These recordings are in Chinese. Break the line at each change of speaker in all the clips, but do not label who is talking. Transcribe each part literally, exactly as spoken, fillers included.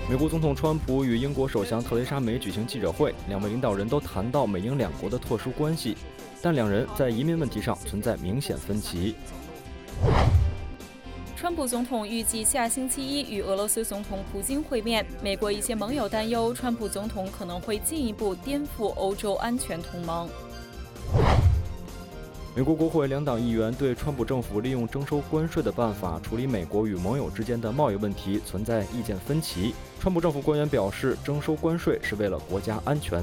美国总统川普与英国首相特蕾莎梅举行记者会，两位领导人都谈到美英两国的特殊关系，但两人在移民问题上存在明显分歧。
川普总统预计下星期一与俄罗斯总统普京会面，美国一些盟友担忧川普总统可能会进一步颠覆欧洲安全同盟。
美国国会两党议员对川普政府利用征收关税的办法处理美国与盟友之间的贸易问题存在意见分歧。川普政府官员表示，征收关税是为了国家安全。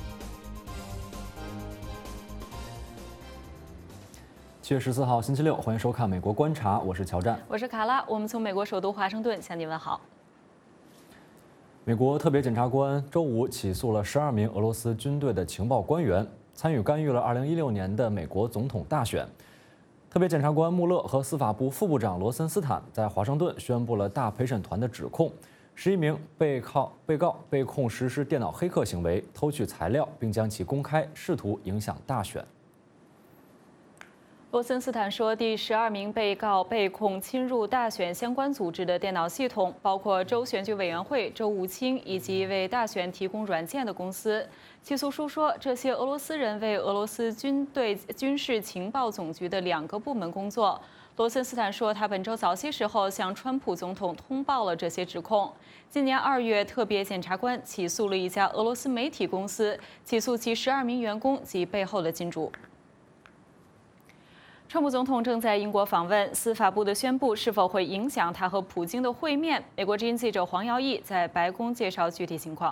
七月十四号星期六，欢迎收看《美国观察》，我是乔战，
我是卡拉，我们从美国首都华盛顿向您问好。
美国特别检察官周五起诉了十二名俄罗斯军队的情报官员，参与干预了二零一六年的美国总统大选。特别检察官穆勒和司法部副部长罗森斯坦在华盛顿宣布了大陪审团的指控，十一名被告被告被控实施电脑黑客行为，偷取材料，并将其公开，试图影响大选。
罗森斯坦说，第十二名被告被控侵入大选相关组织的电脑系统，包括州选举委员会、州务卿以及为大选提供软件的公司。起诉书说，这些俄罗斯人为俄罗斯军队军事情报总局的两个部门工作。罗森斯坦说，他本周早些时候向川普总统通报了这些指控。今年二月，特别检察官起诉了一家俄罗斯媒体公司，起诉其十二名员工及背后的金主。川普总统正在英国访问，司法部的宣布是否会影响他和普京的会面？美国之音记者黄瑶毅在白宫介绍具体情况。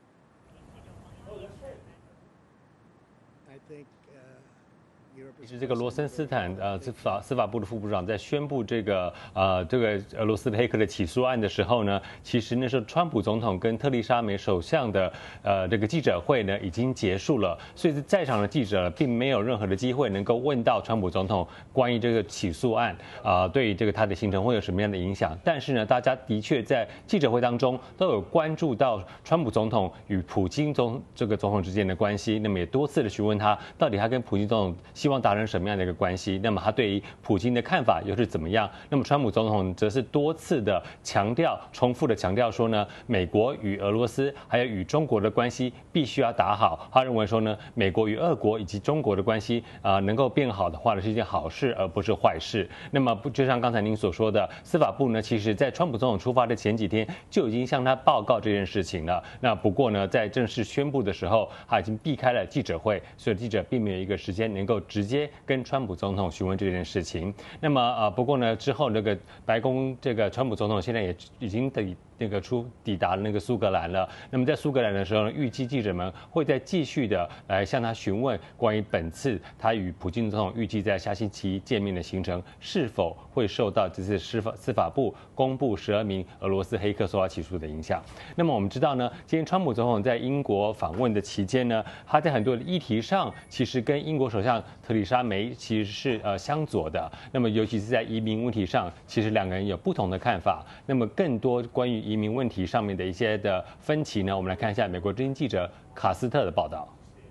其实这个罗森斯坦呃司法司法部的副部长在宣布这个呃这个俄罗斯的黑客的起诉案的时候呢，其实那时候川普总统跟特丽莎梅首相的呃这个记者会呢已经结束了，所以在场的记者并没有任何的机会能够问到川普总统关于这个起诉案啊、呃、对于这个他的行程会有什么样的影响。但是呢，大家的确在记者会当中都有关注到川普总统与普京总这个总统之间的关系，那么也多次的询问他到底他跟普京总统希望达成什么样的一个关系？那么他对于普京的看法又是怎么样？那么川普总统则是多次的强调、重复的强调说呢，美国与俄罗斯还有与中国的关系必须要打好。他认为说呢，美国与俄国以及中国的关系啊、呃、能够变好的话呢，是一件好事，而不是坏事。那么就像刚才您所说的，司法部呢，其实在川普总统出发的前几天就已经向他报告这件事情了。那不过呢，在正式宣布的时候，他已经避开了记者会，所以记者并没有一个时间能够直接跟川普总统询问这件事情。那么呃，不过呢，之后那个白宫这个川普总统现在也已经抵那个出抵达了那个苏格兰了。那么在苏格兰的时候呢，预计记者们会再继续的来向他询问关于本次他与普京总统预计在下星期一见面的行程是否会受到这次司法司法部公布十二名俄罗斯黑客受到起诉的影响。那么我们知道呢，今天川普总统在英国访问的期间呢，他在很多的议题上其实跟英国首相特丽莎梅其实是呃相左的。那么尤其是在移民问题上，其实两个人有不同的看法。那么更多关于移民问题上面的一些的分歧呢，我们来看一下美国之音记者卡斯特的报道。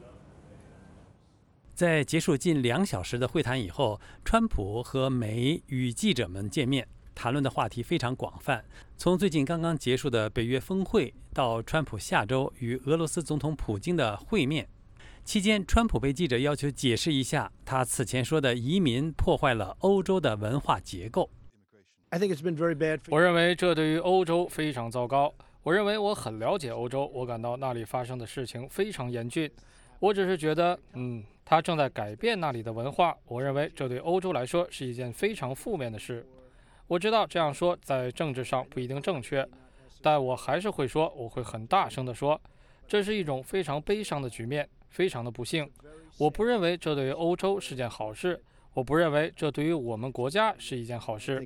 在结束近两小时的会谈以后，川普和梅与记者们见面，谈论的话题非常广泛，从最近刚刚结束的北约峰会到川普下周与俄罗斯总统普京的会面。期间，川普被记者要求解释一下他此前说的移民破坏了欧洲的文化结构。
我认为这对于欧洲非常糟糕。我认为我很了解欧洲，我感到那里发生的事情非常严峻。我只是觉得，嗯，他正在改变那里的文化。我认为这对欧洲来说是一件非常负面的事。我知道这样说在政治上不一定正确，但我还是会说，我会很大声地说，这是一种非常悲伤的局面，非常的不幸。我不认为这对于欧洲是件好事，我不认为这对于我们国家是一件好事。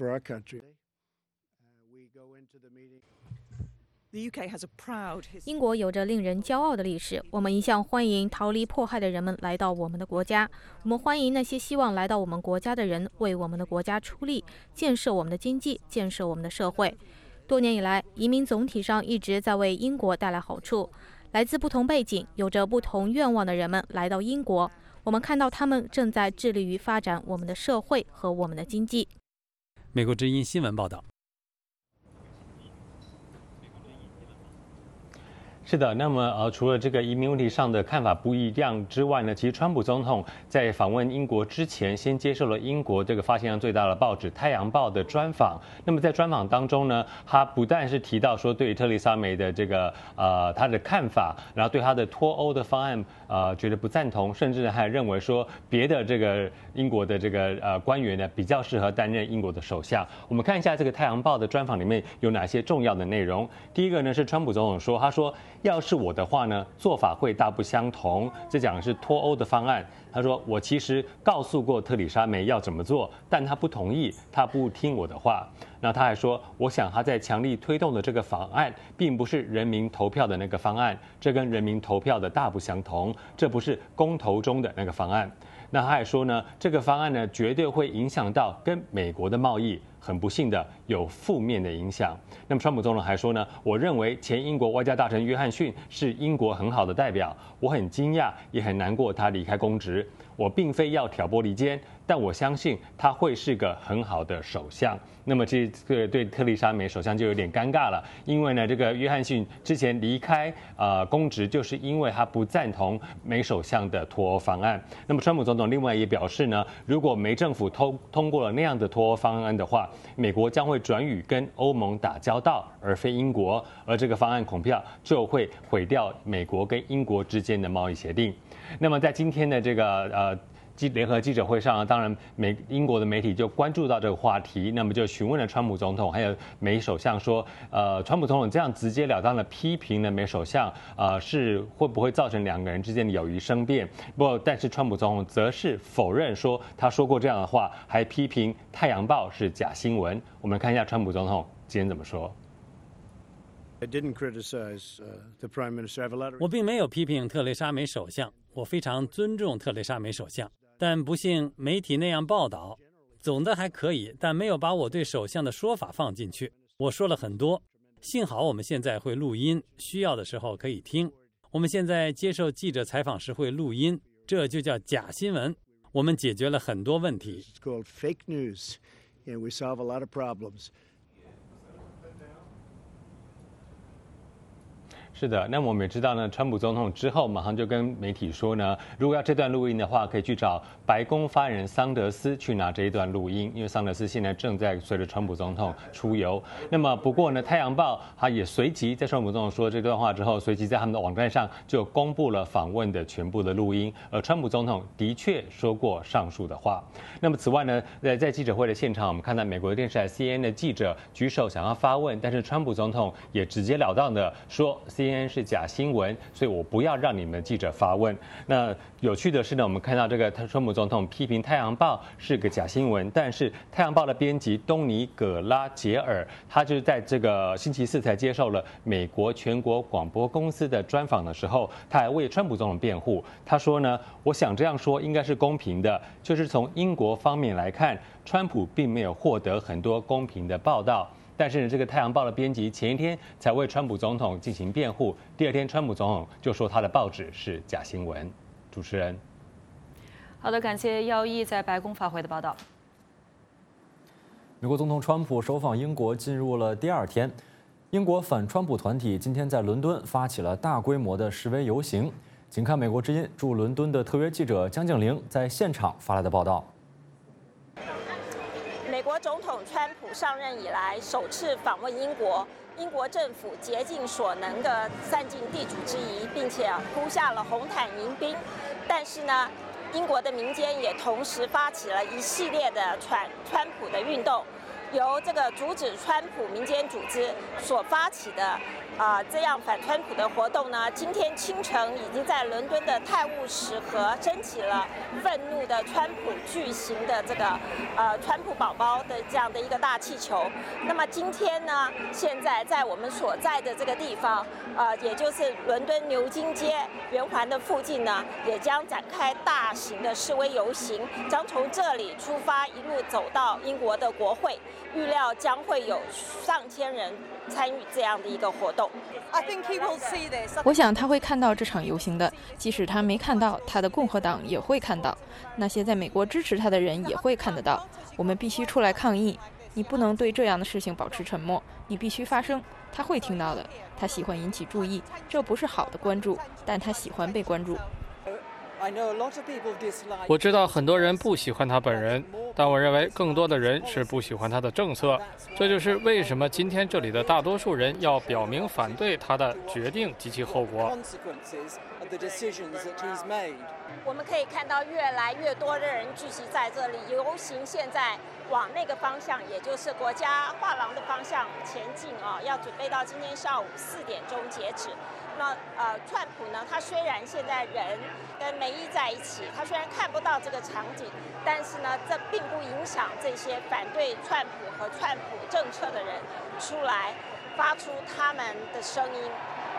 英国有着令人骄傲的历史，我们一向欢迎逃离迫害的人们来到我们的国家。我们欢迎那些希望来到我们国家的人为我们的国家出力，建设我们的经济，建设我们的社会。多年以来，移民总体上一直在为英国带来好处。来自不同背景、有着不同愿望的人们来到英国，我们看到他们正在致力于发展我们的社会和我们的经济。
美国之音新闻报道。
是的，那么呃，除了这个移民问题上的看法不一样之外呢，其实川普总统在访问英国之前，先接受了英国这个发行量最大的报纸《太阳报》的专访。那么在专访当中呢，他不但是提到说对特蕾莎梅的这个呃他的看法，然后对他的脱欧的方案呃觉得不赞同，甚至还认为说别的这个英国的这个呃官员呢比较适合担任英国的首相。我们看一下这个《太阳报》的专访里面有哪些重要的内容。第一个呢是川普总统说，他说。要是我的话呢，做法会大不相同。这讲的是脱欧的方案。他说，我其实告诉过特蕾莎梅要怎么做，但她不同意，她不听我的话。那他还说，我想他在强力推动的这个方案，并不是人民投票的那个方案，这跟人民投票的大不相同，这不是公投中的那个方案。那他还说呢，这个方案呢，绝对会影响到跟美国的贸易。很不幸的有负面的影响。那么川普总统还说呢，我认为前英国外交大臣约翰逊是英国很好的代表，我很惊讶也很难过他离开公职。我并非要挑拨离间，但我相信他会是个很好的首相。那么这个对特蕾莎梅首相就有点尴尬了，因为呢，这个约翰逊之前离开呃公职，就是因为他不赞同梅首相的脱欧方案。那么川普总统另外也表示呢，如果梅政府通通过了那样的脱欧方案的话，美国将会转与跟欧盟打交道，而非英国，而这个方案恐怕就会毁掉美国跟英国之间的贸易协定。那么在今天的这个呃。联合记者会上，当然美英国的媒体就关注到这个话题，那么就询问了川普总统还有梅首相说，呃，川普总统这样直截了当的批评了梅首相，呃，是会不会造成两个人之间的友谊生变？不过，但是川普总统则是否认说他说过这样的话，还批评《太阳报》是假新闻。我们看一下川普总统今天怎么说。
我并没有批评特蕾莎梅首相，我非常尊重特蕾莎梅首相。但不幸媒体那样报道，总的还可以，但没有把我对首相的说法放进去。我说了很多，幸好我们现在会录音，需要的时候可以听。我们现在接受记者采访时会录音，这就叫假新闻。我们解决了很多问题。
是的，那么我们也知道呢，川普总统之后马上就跟媒体说呢，如果要这段录音的话，可以去找白宫发言人桑德斯去拿这一段录音，因为桑德斯现在正在随着川普总统出游。那么不过呢，《太阳报》它也随即在川普总统说这段话之后，随即在他们的网站上就公布了访问的全部的录音，而川普总统的确说过上述的话。那么此外呢，在在记者会的现场，我们看到美国电视台 C N N 的记者举手想要发问，但是川普总统也直截了当的说 C N N是假新闻，所以我不要让你们记者发问。那有趣的是呢，我们看到这个川普总统批评《太阳报》是个假新闻，但是《太阳报》的编辑东尼·葛拉杰尔，他就是在这个星期四才接受了美国全国广播公司的专访的时候，他还为川普总统辩护。他说呢，我想这样说应该是公平的，就是从英国方面来看，川普并没有获得很多公平的报道。但是呢，这个《太阳报》的编辑前一天才为川普总统进行辩护，第二天川普总统就说他的报纸是假新闻。主持人，
好的，感谢耀毅在白宫发回的报道。
美国总统川普首访英国进入了第二天，英国反川普团体今天在伦敦发起了大规模的示威游行。请看美国之音驻伦敦的特约记者江静玲在现场发来的报道。
美国总统川普上任以来首次访问英国，英国政府竭尽所能地善尽地主之谊，并且铺下了红毯迎宾。但是呢，英国的民间也同时发起了一系列的川川普的运动，由这个阻止川普民间组织所发起的。啊、呃，这样反川普的活动呢，今天清晨已经在伦敦的泰晤士河升起了愤怒的川普巨型的这个呃川普宝宝的这样的一个大气球。那么今天呢，现在在我们所在的这个地方，呃，也就是伦敦牛津街圆环的附近呢，也将展开大型的示威游行，将从这里出发，一路走到英国的国会，预料将会有上千人参与这样的一个活动。
我想他会看到这场游行的，即使他没看到，他的共和党也会看到，那些在美国支持他的人也会看得到。我们必须出来抗议，
你不能对这样的事情保持沉默，你必须发声。他会听到的。他喜欢引起注意，这不是好的关注，但他喜欢被关注。
我知道很多人不喜欢他本人，但我认为更多的人是不喜欢他的政策。这就是为什么今天这里的大多数人要表明反对他的决定及其后果。
我们可以看到越来越多的人聚集在这里，游行现在往那个方向，也就是国家画廊的方向前进啊，要准备到今天上午四点钟截止。那呃，川普呢，他虽然现在人跟梅伊在一起，他虽然看不到这个场景，但是呢，这并不影响这些反对川普和川普政策的人出来发出他们的声音。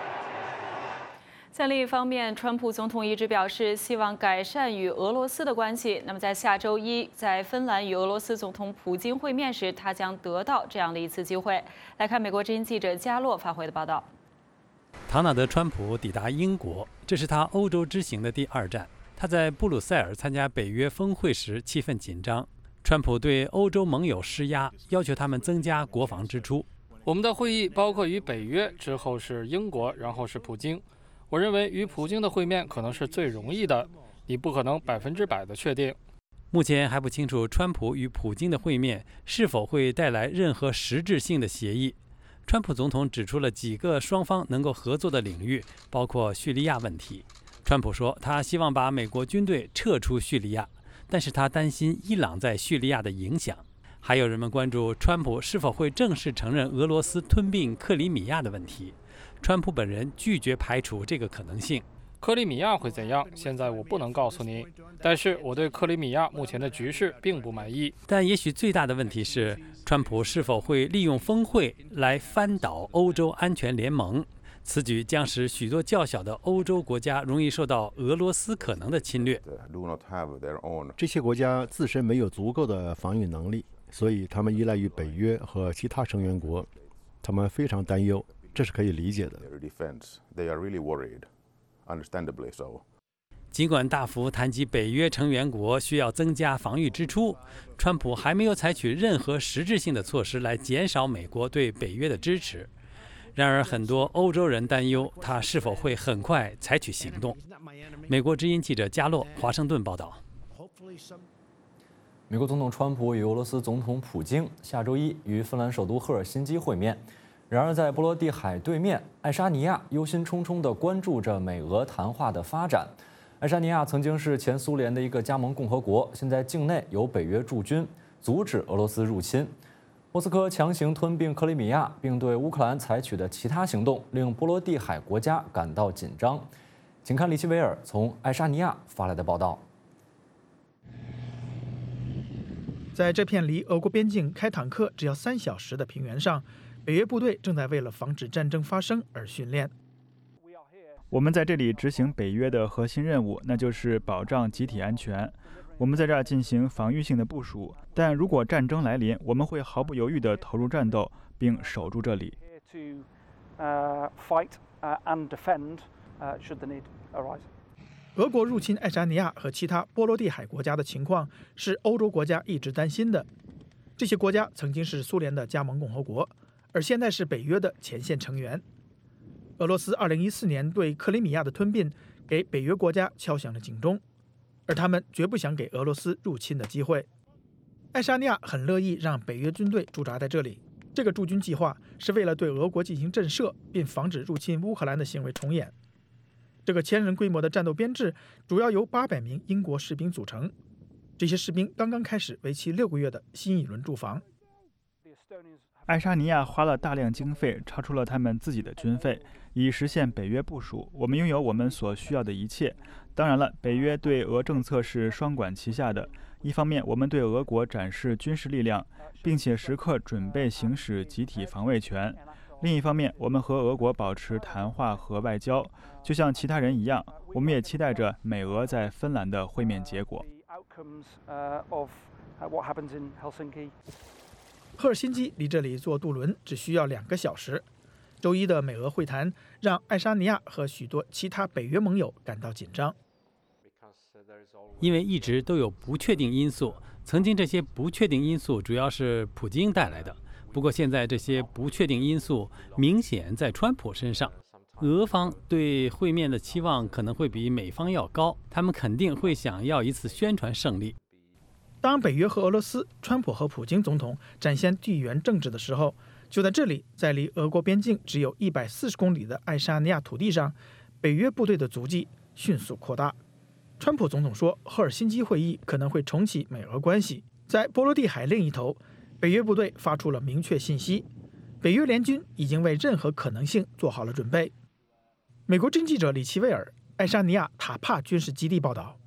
在另一方面，川普总统一直表示希望改善与俄罗斯的关系。那么，在下周一在芬兰与俄罗斯总统普京会面时，他将得到这样的一次机会。来看美国之音记者加洛发回的报道。
唐纳德·川普抵达英国，这是他欧洲之行的第二站。他在布鲁塞尔参加北约峰会时，气氛紧张。川普对欧洲盟友施压，要求他们增加国防支出。
我们的会议包括与北约，之后是英国，然后是普京。我认为与普京的会面可能是最容易的，你不可能百分之百的确定。
目前还不清楚川普与普京的会面是否会带来任何实质性的协议。川普总统指出了几个双方能够合作的领域，包括叙利亚问题。川普说，他希望把美国军队撤出叙利亚，但是他担心伊朗在叙利亚的影响。还有人们关注川普是否会正式承认俄罗斯吞并克里米亚的问题。川普本人拒绝排除这个可能性。
克里米亚会怎样？现在我不能告诉你，但是我对克里米亚目前的局势并不满意。
但也许最大的问题是，川普是否会利用峰会来翻倒欧洲安全联盟？此举将使许多较小的欧洲国家容易受到俄罗斯可能的侵略。
这些国家自身没有足够的防御能力，所以他们依赖于北约和其他成员国，他们非常担忧。这是可以理解的。
尽管大幅谈及北约成员国需要增加防御支出，川普还没有采取任何实质性的措施来减少美国对北约的支持。然而，很多欧洲人担忧他是否会很快采取行动。美国之音记者加洛华盛顿报道。
美国总统川普与俄罗斯总统普京下周一于芬兰首都赫尔辛基会面。然而，在波罗的海对面，爱沙尼亚忧心忡忡地关注着美俄谈话的发展。爱沙尼亚曾经是前苏联的一个加盟共和国，现在境内有北约驻军，阻止俄罗斯入侵。莫斯科强行吞并克里米亚，并对乌克兰采取的其他行动，令波罗的海国家感到紧张。请看李奇维尔从爱沙尼亚发来的报道。
在这片离俄国边境开坦克只要三小时的平原上，北约部队正在为了防止战争发生而训练。
我们在这里执行北约的核心任务，那就是保障集体安全。我们在这儿进行防御性的部署，但如果战争来临，我们会毫不犹豫地投入战斗，并守住这里。
俄国入侵爱沙尼亚和其他波罗的海国家的情况是欧洲国家一直担心的。这些国家曾经是苏联的加盟共和国，而现在是北约的前线成员。俄罗斯二零一四年对克里米亚的吞并，给北约国家敲响了警钟，而他们绝不想给俄罗斯入侵的机会。爱沙尼亚很乐意让北约军队驻扎在这里，这个驻军计划是为了对俄国进行震慑，并防止入侵乌克兰的行为重演。这个千人规模的战斗编制主要由八百名英国士兵组成。这些士兵刚刚开始为期六个月的新一轮驻防。
爱沙尼亚花了大量经费，超出了他们自己的军费，以实现北约部署。我们拥有我们所需要的一切。当然了，北约对俄政策是双管齐下的。一方面，我们对俄国展示军事力量，并且时刻准备行使集体防卫权；另一方面，我们和俄国保持谈话和外交，就像其他人一样。我们也期待着美俄在芬兰的会面结果。
赫尔辛基离这里坐渡轮只需要两个小时。周一的美俄会谈让爱沙尼亚和许多其他北约盟友感到紧张。
因为一直都有不确定因素，曾经这些不确定因素主要是普京带来的。不过现在这些不确定因素明显在川普身上，俄方对会面的期望可能会比美方要高，他们肯定会想要一次宣传胜利。
当北约和俄罗斯、川普和普京总统展现地缘政治的时候，就在这里，在离俄国边境只有一百四十公里的爱沙尼亚土地上，北约部队的足迹迅速扩大。川普总统说，赫尔辛基会议可能会重启美俄关系。在波罗的海另一头，北约部队发出了明确信息，北约联军已经为任何可能性做好了准备。美国侦记者李奇威尔，爱沙尼亚塔帕军事基地报道。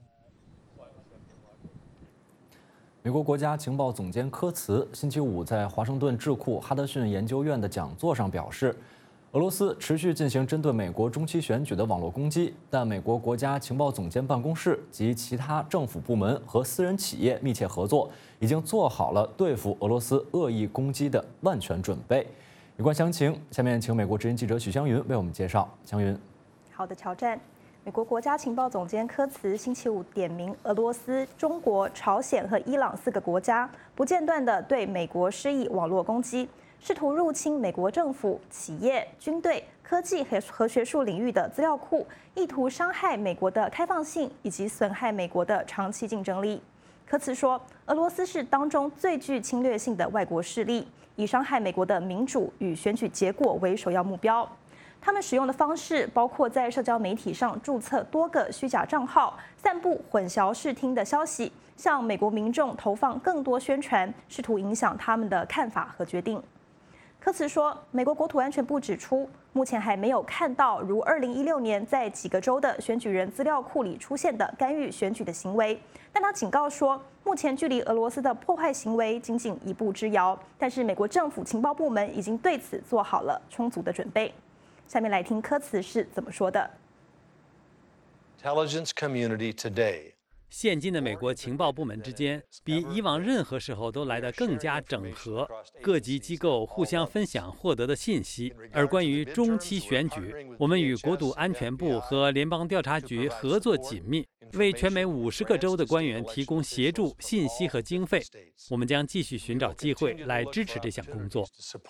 美国国家情报总监科茨星期五在华盛顿智库哈德逊研究院的讲座上表示，俄罗斯持续进行针对美国中期选举的网络攻击，但美国国家情报总监办公室及其他政府部门和私人企业密切合作，已经做好了对付俄罗斯恶意攻击的万全准备。有关详情，下面请美国之音记者许湘云为我们介绍。湘云，
好的，乔战。美国国家情报总监科茨星期五点名俄罗斯、中国、朝鲜和伊朗四个国家不间断地对美国施以网络攻击，试图入侵美国政府、企业、军队、科技和和学术领域的资料库，意图伤害美国的开放性以及损害美国的长期竞争力。科茨说，俄罗斯是当中最具侵略性的外国势力，以伤害美国的民主与选举结果为首要目标。他们使用的方式包括在社交媒体上注册多个虚假账号，散布混淆视听的消息，向美国民众投放更多宣传，试图影响他们的看法和决定。科茨说，美国国土安全部指出，目前还没有看到如二零一六年在几个州的选举人资料库里出现的干预选举的行为，但他警告说，目前距离俄罗斯的破坏行为仅仅一步之遥，但是美国政府情报部门已经对此做好了充足的准备。下面来听科茨是怎么说的。
Intelligence community today.
现今的美国情报部门之间比以往任何时候都来得更加整合，各级机构互相分享获得的信息。而关于中期选举，我们与国土安全部和联邦调查局合作紧密，为全美五十个州的官员提供协助、信息和经费。我们将继续寻找机会来支持这项工作。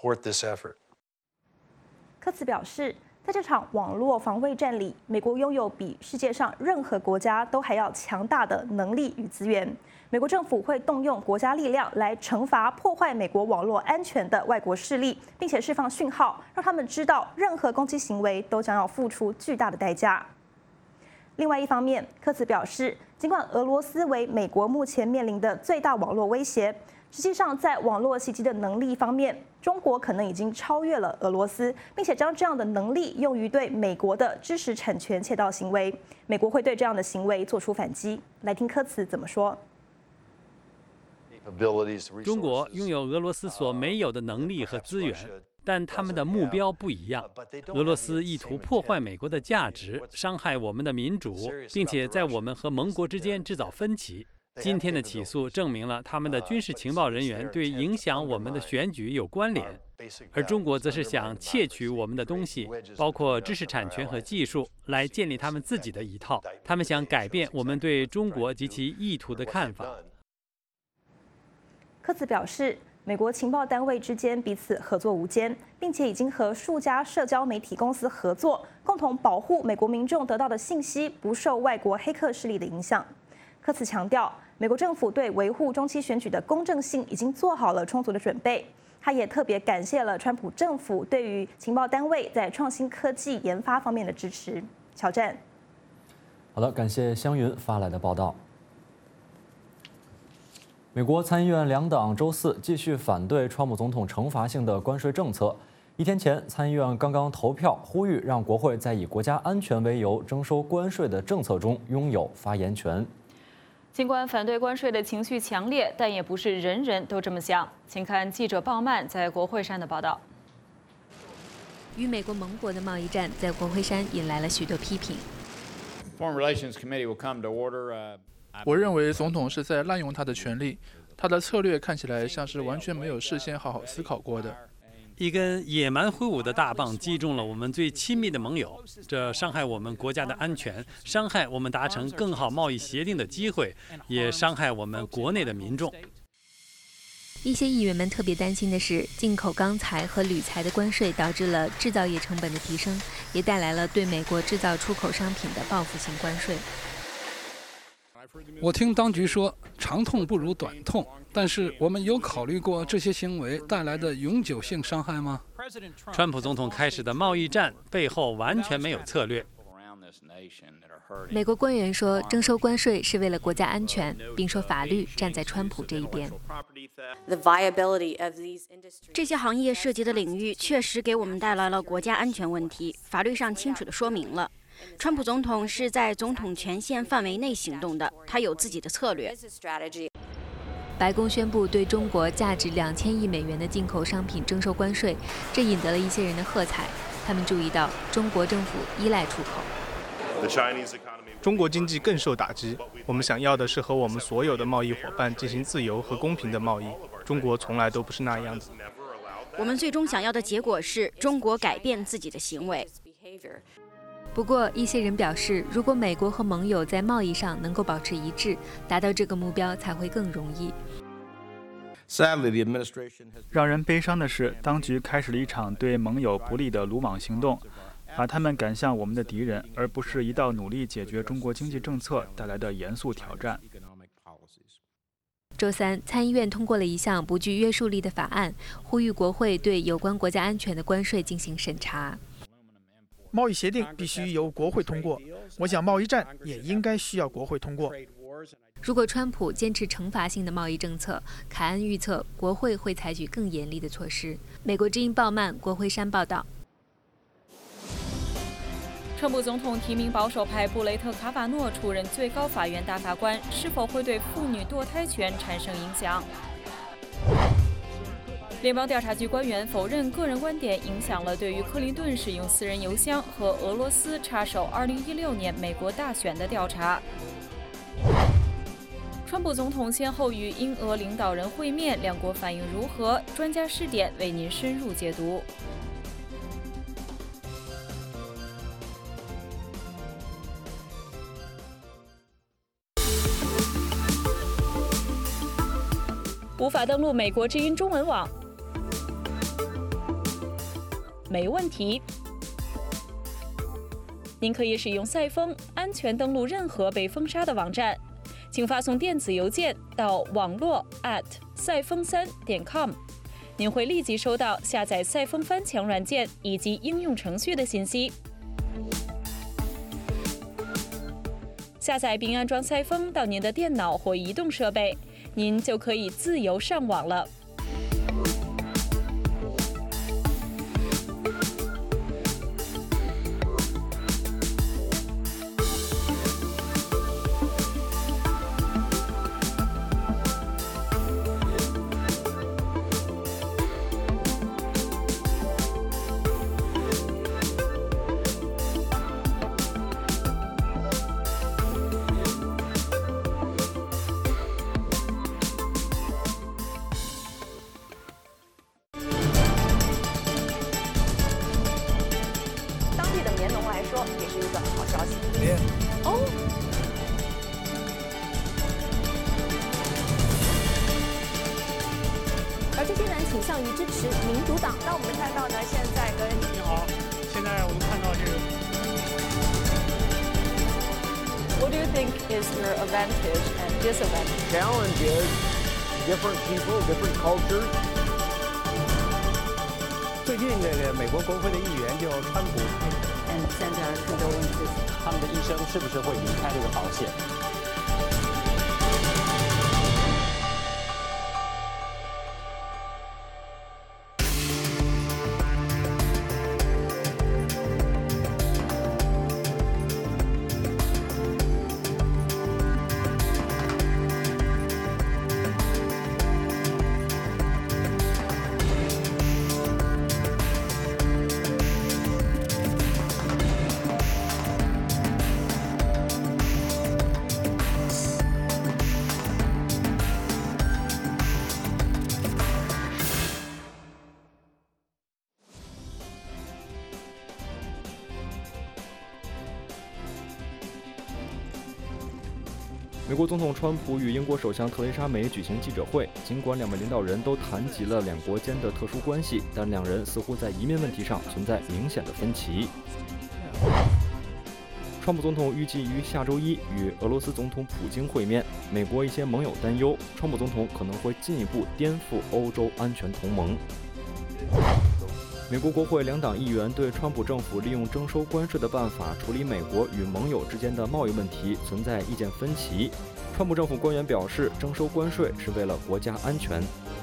科茨表示，在这场网络防卫战里，美国拥有比世界上任何国家都还要强大的能力与资源。美国政府会动用国家力量来惩罚破坏美国网络安全的外国势力，并且释放讯号，让他们知道任何攻击行为都将要付出巨大的代价。另外一方面，科茨表示，尽管俄罗斯为美国目前面临的最大网络威胁，实际上，在网络袭击的能力方面，中国可能已经超越了俄罗斯，并且将这样的能力用于对美国的知识产权窃盗行为。美国会对这样的行为做出反击。来听科茨怎么说。
中国拥有俄罗斯所没有的能力和资源，但他们的目标不一样。俄罗斯意图破坏美国的价值，伤害我们的民主，并且在我们和盟国之间制造分歧。今天的起诉证明了他们的军事情报人员对影响我们的选举有关联，而中国则是想窃取我们的东西，包括知识产权和技术，来建立他们自己的一套。他们想改变我们对中国及其意图的看法。
科茨表示，美国情报单位之间彼此合作无间，并且已经和数家社交媒体公司合作，共同保护美国民众得到的信息不受外国黑客势力的影响。科茨强调，美国政府对维护中期选举的公正性已经做好了充足的准备。他也特别感谢了川普政府对于情报单位在创新科技研发方面的支持。乔战，
好的，感谢湘云发来的报道。美国参议院两党周四继续反对川普总统惩罚性的关税政策。一天前，参议院刚刚投票呼吁让国会在以国家安全为由征收关税的政策中拥有发言权。
尽管反对关税的情绪强烈，但也不是人人都这么想。请看记者鲍曼在国会山的报道。
与美国盟国的贸易战在国会山引来了许多批评。
我认为总统是在滥用他的权力，他的策略看起来像是完全没有事先好好思考过的。
一根野蛮挥舞的大棒击中了我们最亲密的盟友，这伤害我们国家的安全，伤害我们达成更好贸易协定的机会，也伤害我们国内的民众。
一些议员们特别担心的是，进口钢材和铝材的关税导致了制造业成本的提升，也带来了对美国制造出口商品的报复性关税。
我听当局说，长痛不如短痛，但是我们有考虑过这些行为带来的永久性伤害吗？
川普总统开始的贸易战背后完全没有策略。
美国官员说，征收关税是为了国家安全，并说法律站在川普这一边。
这些行业涉及的领域确实给我们带来了国家安全问题，法律上清楚地说明了。川普总统是在总统权限范围内行动的，他有自己的策略。
白宫宣布对中国价值两千亿美元的进口商品征收关税，这引得了一些人的喝彩。他们注意到中国政府依赖出口，
中国经济更受打击。我们想要的是和我们所有的贸易伙伴进行自由和公平的贸易，中国从来都不是那样的。
我们最终想要的结果是中国改变自己的行为。
不过，一些人表示，如果美国和盟友在贸易上能够保持一致，达到这个目标才会更容易。
让人悲伤的是，当局开始了一场对盟友不利的鲁莽行动，把他们赶向我们的敌人，而不是一道努力解决中国经济政策带来的严肃挑战。
周三，参议院通过了一项不具约束力的法案，呼吁国会对有关国家安全的关税进行审查。
贸易协定必须由国会通过，我想贸易战也应该需要国会通过。
如果川普坚持惩罚性的贸易政策，凯恩预测国会会采取更严厉的措施。美国之音鲍曼、国会山报道。
川普总统提名保守派布雷特·卡瓦诺出任最高法院大法官，是否会对妇女堕胎权产生影响？联邦调查局官员否认个人观点影响了对于克林顿使用私人邮箱和俄罗斯插手二零一六年美国大选的调查。川普总统先后与英俄领导人会面，两国反应如何？专家视点为您深入解读。无法登录美国之音中文网？没问题，您可以使用赛风安全登录任何被封杀的网站，请发送电子邮件到网络 at 赛风三点 com， 您会立即收到下载赛风翻墙软件以及应用程序的信息。下载并安装赛风到您的电脑或移动设备，您就可以自由上网了。
而这些人倾向于支持民主党。
那我们看到呢，现在跟
你好，现在我们看到这个。
What do you think is your advantage and disadvantage?
Challenge is different people, different cultures.
最近这个美国国会的议员就川普
，and Senator Trudeau insist，
他们的医生是不是会离开这个保险？
美国总统川普与英国首相特蕾莎梅举行记者会，尽管两位领导人都谈及了两国间的特殊关系，但两人似乎在移民问题上存在明显的分歧。川普总统预计于下周一与俄罗斯总统普京会面，美国一些盟友担忧，川普总统可能会进一步颠覆欧洲安全同盟。美国国会两党议员对川普政府利用征收关税的办法处理美国与盟友之间的贸易问题存在意见分歧。川普政府官员表示，征收关税是为了国家安全。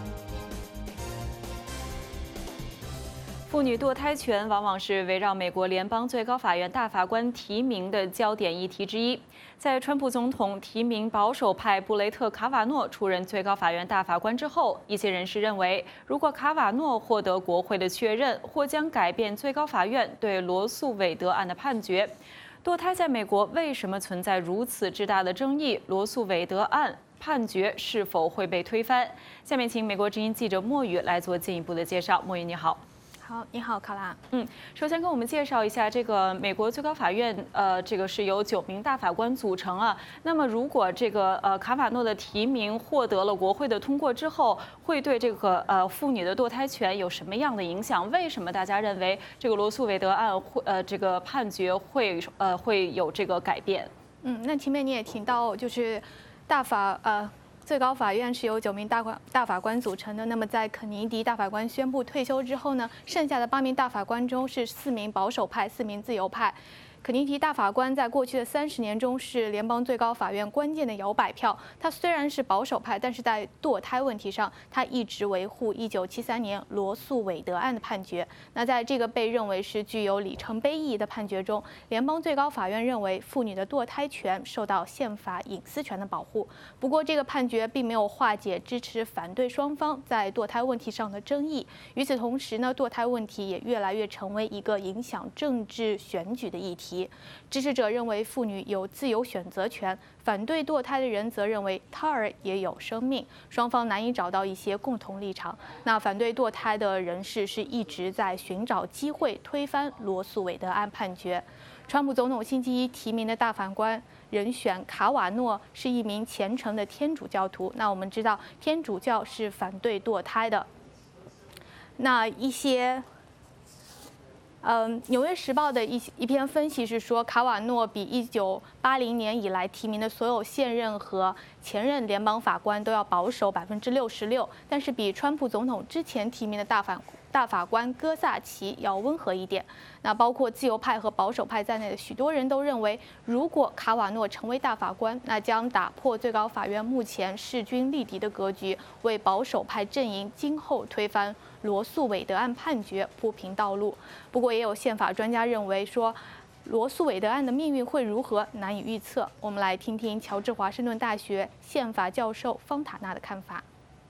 妇女堕胎权往往是围绕美国联邦最高法院大法官提名的焦点议题之一。在川普总统提名保守派布雷特·卡瓦诺出任最高法院大法官之后，一些人士认为，如果卡瓦诺获得国会的确认，或将改变最高法院对罗素韦德案的判决。堕胎在美国为什么存在如此之大的争议？罗素韦德案判决是否会被推翻？下面请美国之音记者莫宇来做进一步的介绍。莫宇，你好。
好，你好，卡拉。
嗯，首先跟我们介绍一下，这个美国最高法院，呃，这个是由九名大法官组成啊。那么，如果这个呃卡瓦诺的提名获得了国会的通过之后，会对这个呃妇女的堕胎权有什么样的影响？为什么大家认为这个罗素韦德案会呃这个判决会呃会有这个改变？
嗯，那前面你也提到，就是大法呃。最高法院是由九名大法大法官组成的。那么，在肯尼迪大法官宣布退休之后呢，剩下的八名大法官中是四名保守派，四名自由派。肯尼迪大法官在过去的三十年中是联邦最高法院关键的摇摆票。他虽然是保守派，但是在堕胎问题上，他一直维护一九七三年罗素韦德案的判决。那在这个被认为是具有里程碑意义的判决中，联邦最高法院认为妇女的堕胎权受到宪法隐私权的保护。不过，这个判决并没有化解支持反对双方在堕胎问题上的争议。与此同时呢，堕胎问题也越来越成为一个影响政治选举的议题。支持者认为妇女有自由选择权，反对堕胎的人则认为胎儿也有生命，双方难以找到一些共同立场。那反对堕胎的人士是一直在寻找机会推翻罗素韦德案判决。川普总统星期一提名的大法官人选卡瓦诺是一名虔诚的天主教徒。那我们知道，天主教是反对堕胎的。那一些。嗯，《纽约时报》的一一篇分析是说，卡瓦诺比一九八零年以来提名的所有现任和前任联邦法官都要保守百分之六十六，但是比川普总统之前提名的大法大法官戈萨奇要温和一点。那包括自由派和保守派在内的许多人都认为，如果卡瓦诺成为大法官，那将打破最高法院目前势均力敌的格局，为保守派阵营今后推翻罗素韦德案判决铺平道路。不过，也有宪法专家认为说，罗素韦德案的命运会如何难以预测。我们来听听乔治华盛顿大学宪法教授方塔纳的看法。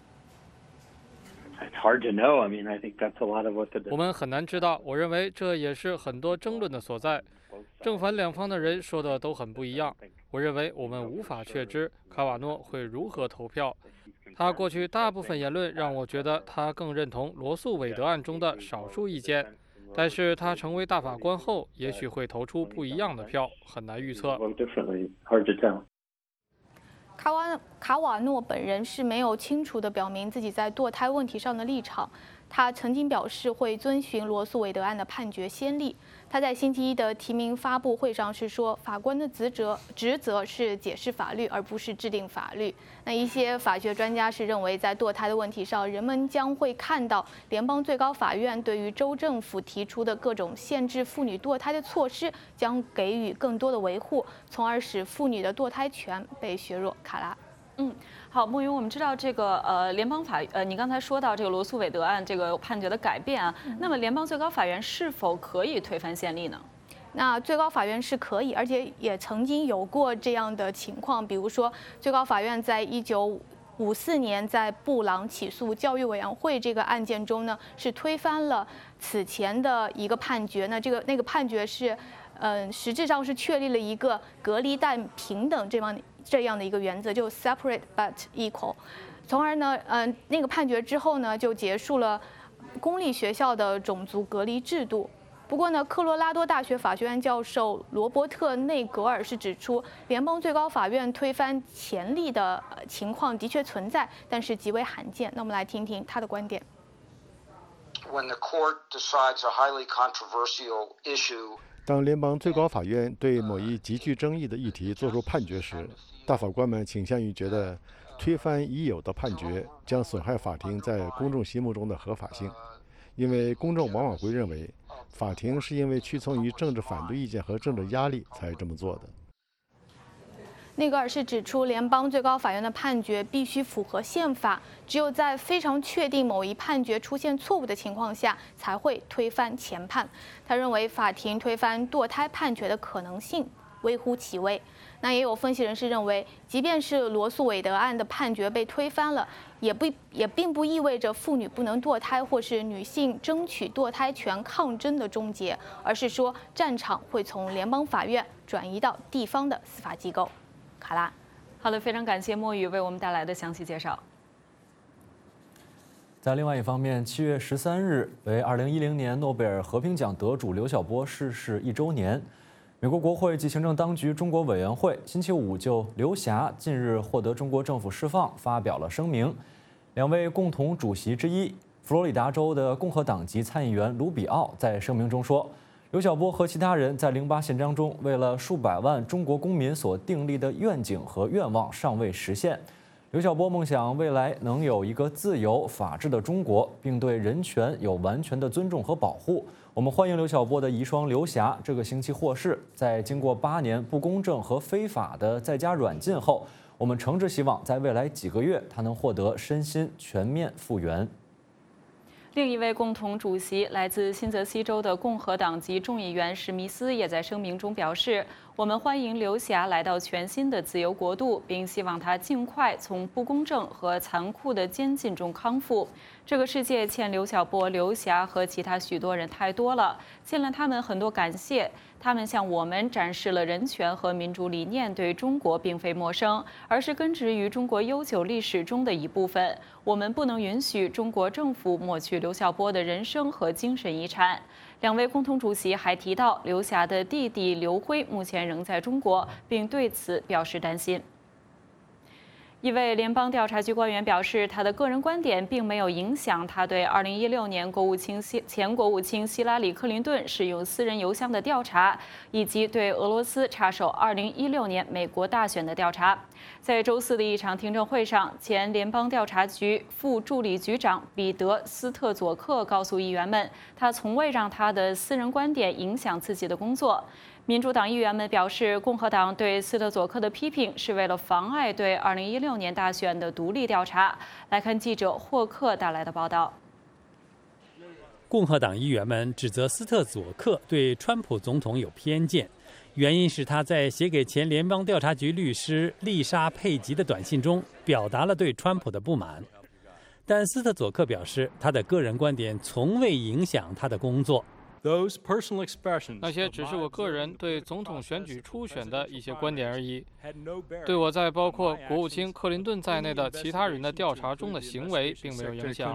我们很难知道，我认为这也是很多争论的所在。正反两方的人说的都很不一样。我认为我们无法确知卡瓦诺会如何投票。他过去大部分言论让我觉得他更认同罗素韦德案中的少数意见，但是他成为大法官后，也许会投出不一样的票，很难预测。
卡瓦卡瓦诺本人是没有清楚地表明自己在堕胎问题上的立场。他曾经表示会遵循罗素韦德案的判决先例。他在星期一的提名发布会上是说，法官的职责职责是解释法律，而不是制定法律。那一些法学专家是认为，在堕胎的问题上，人们将会看到联邦最高法院对于州政府提出的各种限制妇女堕胎的措施将给予更多的维护，从而使妇女的堕胎权被削弱。卡拉。
嗯，好，莫云，我们知道这个呃，联邦法呃，你刚才说到这个罗素韦德案这个判决的改变啊，嗯、那么联邦最高法院是否可以推翻先例呢？
那最高法院是可以，而且也曾经有过这样的情况，比如说最高法院在一九五四年在布朗起诉教育委员会这个案件中呢，是推翻了此前的一个判决。那这个那个判决是，嗯，实质上是确立了一个隔离但平等这样这样的一个原则，就 separate but equal。从而呢，嗯，那个判决之后呢，就结束了公立学校的种族隔离制度。 不过呢，科罗拉多大学法学院教授罗伯特内格尔是指出，联邦最高法院推翻前例的情况的确存在，但是极为罕见。那我们来听听他的观点。
When the court decides a highly controversial issue,
当联邦最高法院对某一极具争议的议题作出判决时，大法官们倾向于觉得推翻已有的判决将损害法庭在公众心目中的合法性，因为公众往往会认为法庭是因为屈从于政治反对意见和政治压力才这么做的。
内格尔是指出，联邦最高法院的判决必须符合宪法，只有在非常确定某一判决出现错误的情况下，才会推翻前判。他认为，法庭推翻堕胎判决的可能性微乎其微。那也有分析人士认为，即便是罗素韦德案的判决被推翻了，也不也并不意味着妇女不能堕胎或是女性争取堕胎权抗争的终结，而是说战场会从联邦法院转移到地方的司法机构。卡拉，
好的，非常感谢莫宇为我们带来的详细介绍。
在另外一方面，七月十三日为二零一零年诺贝尔和平奖得主刘晓波逝世一周年。美国国会及行政当局中国委员会星期五就刘霞近日获得中国政府释放发表了声明。两位共同主席之一，佛罗里达州的共和党籍参议员卢比奥在声明中说，刘晓波和其他人在零八宪章中为了数百万中国公民所订立的愿景和愿望尚未实现。刘晓波梦想未来能有一个自由法治的中国，并对人权有完全的尊重和保护。我们欢迎刘晓波的遗孀刘霞这个星期获释，在经过八年不公正和非法的在家软禁后，我们诚挚希望在未来几个月她能获得身心全面复原。
另一位共同主席来自新泽西州的共和党籍众议员史密斯也在声明中表示，我们欢迎刘霞来到全新的自由国度，并希望她尽快从不公正和残酷的监禁中康复。这个世界欠刘晓波、刘霞和其他许多人太多了，欠了他们很多感谢。他们向我们展示了人权和民主理念对中国并非陌生，而是根植于中国悠久历史中的一部分。我们不能允许中国政府抹去刘晓波的人生和精神遗产。两位共同主席还提到，刘霞的弟弟刘辉目前仍在中国，并对此表示担心。一位联邦调查局官员表示，他的个人观点并没有影响他对二零一六年国务卿希前国务卿希拉里·克林顿使用私人邮箱的调查，以及对俄罗斯插手二零一六年美国大选的调查。在周四的一场听证会上，前联邦调查局副助理局长彼得·斯特佐克告诉议员们，他从未让他的私人观点影响自己的工作。民主党议员们表示，共和党对斯特佐克的批评是为了妨碍对二零一六年大选的独立调查。来看记者霍克带来的报道。
共和党议员们指责斯特佐克对川普总统有偏见，原因是他在写给前联邦调查局律师丽莎·佩吉的短信中表达了对川普的不满。但斯特佐克表示，他的个人观点从未影响他的工作。
那些只是我个人对总统选举初选的一些观点而已，对我在包括国务卿克林顿在内的其他人的调查中的行为并没有影响。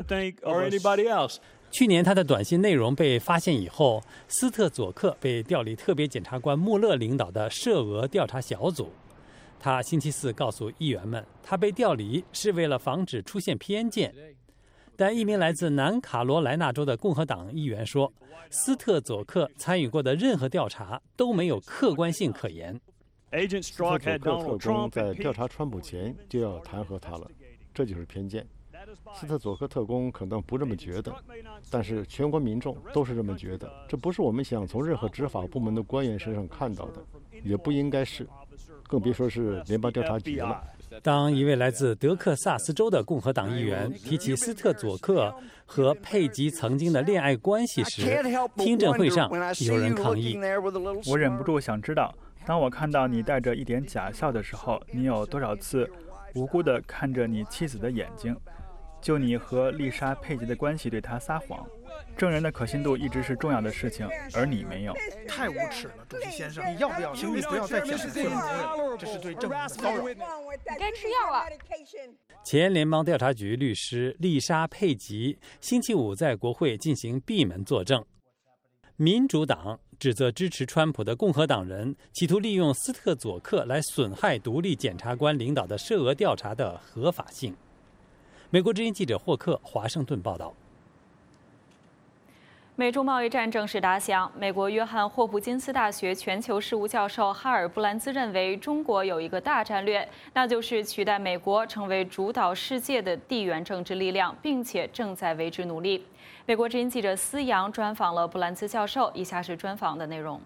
去年他的短信内容被发现以后，斯特佐克被调离特别检察官穆勒领导的涉俄调查小组。他星期四告诉议员们，他被调离是为了防止出现偏见。但一名来自南卡罗来纳州的共和党议员说，斯特佐克参与过的任何调查都没有客观性可言。
斯特佐克特工在调查川普前就要弹劾他了，这就是偏见。斯特佐克特工可能不这么觉得，但是全国民众都是这么觉得。这不是我们想从任何执法部门的官员身上看到的，也不应该是，更别说是联邦调查局了。
当一位来自德克萨斯州的共和党议员提起斯特佐克和佩吉曾经的恋爱关系时，听证会上有人抗议。
我忍不住想知道，当我看到你带着一点假笑的时候，你有多少次无辜地看着你妻子的眼睛？就你和丽莎·佩吉的关系对她撒谎，证人的可信度一直是重要的事情，而你没有。
太无耻了，主席先生！你要不要？请你不要再讲这种话，这是对证人的骚扰。
你该吃药了。
前联邦调查局律师丽莎·佩吉星期五在国会进行闭门作证。 民主党指责支持川普的共和党人企图利用斯特佐克来损害独立检察官领导的涉俄调查的合法性。美国之音记者霍克华盛顿报道。
美中贸易战正式打响。美国约翰霍普金斯大学全球事务教授哈尔布兰兹认为，中国有一个大战略，那就是取代美国成为主导世界的地缘政治力量，并且正在为之努力。美国之音记者思阳专访了布兰兹教授，以下是专访的内容。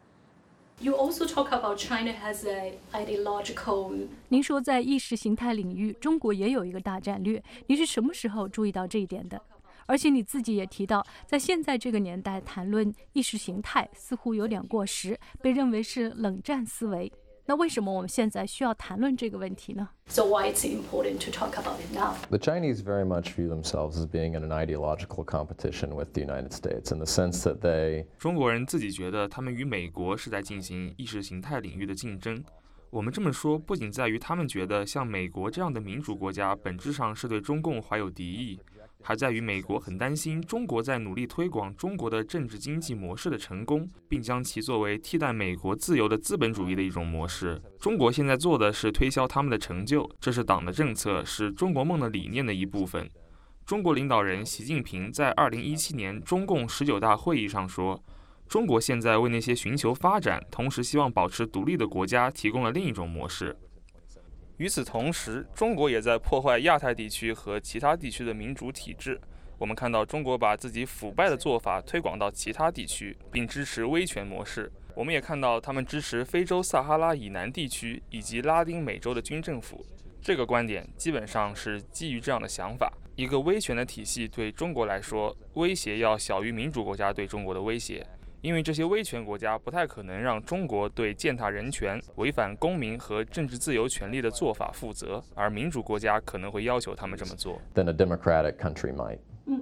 You also talk about China has a ideological.
您说在意识形态领域，中国也有一个大战略，你是什么时候注意到这一点的？而且你自己也提到，在现在这个年代谈论意识形态似乎有点过时，被认为是冷战思维。那为什么我们现在需要谈论这个问题呢
？So why it's important to talk about it now?
The Chinese very much view themselves as being in an ideological competition with the United States in the sense that they.
中国人自己觉得他们与美国是在进行意识形态领域的竞争。我们这么说，不仅在于他们觉得像美国这样的民主国家本质上是对中共怀有敌意。还在于美国很担心中国在努力推广中国的政治经济模式的成功，并将其作为替代美国自由的资本主义的一种模式。中国现在做的是推销他们的成就，这是党的政策，是中国梦的理念的一部分。中国领导人习近平在二零一七年中共十九大会议上说，中国现在为那些寻求发展，同时希望保持独立的国家提供了另一种模式。与此同时，中国也在破坏亚太地区和其他地区的民主体制。我们看到中国把自己腐败的做法推广到其他地区，并支持威权模式。我们也看到他们支持非洲撒哈拉以南地区以及拉丁美洲的军政府。这个观点基本上是基于这样的想法：一个威权的体系对中国来说，威胁要小于民主国家对中国的威胁。因为这些威权国家不太可能让中国对践踏人权、违反公民和政治自由权利的做法负责，而民主国家可能会要求他们这么做。
Than a democratic country might.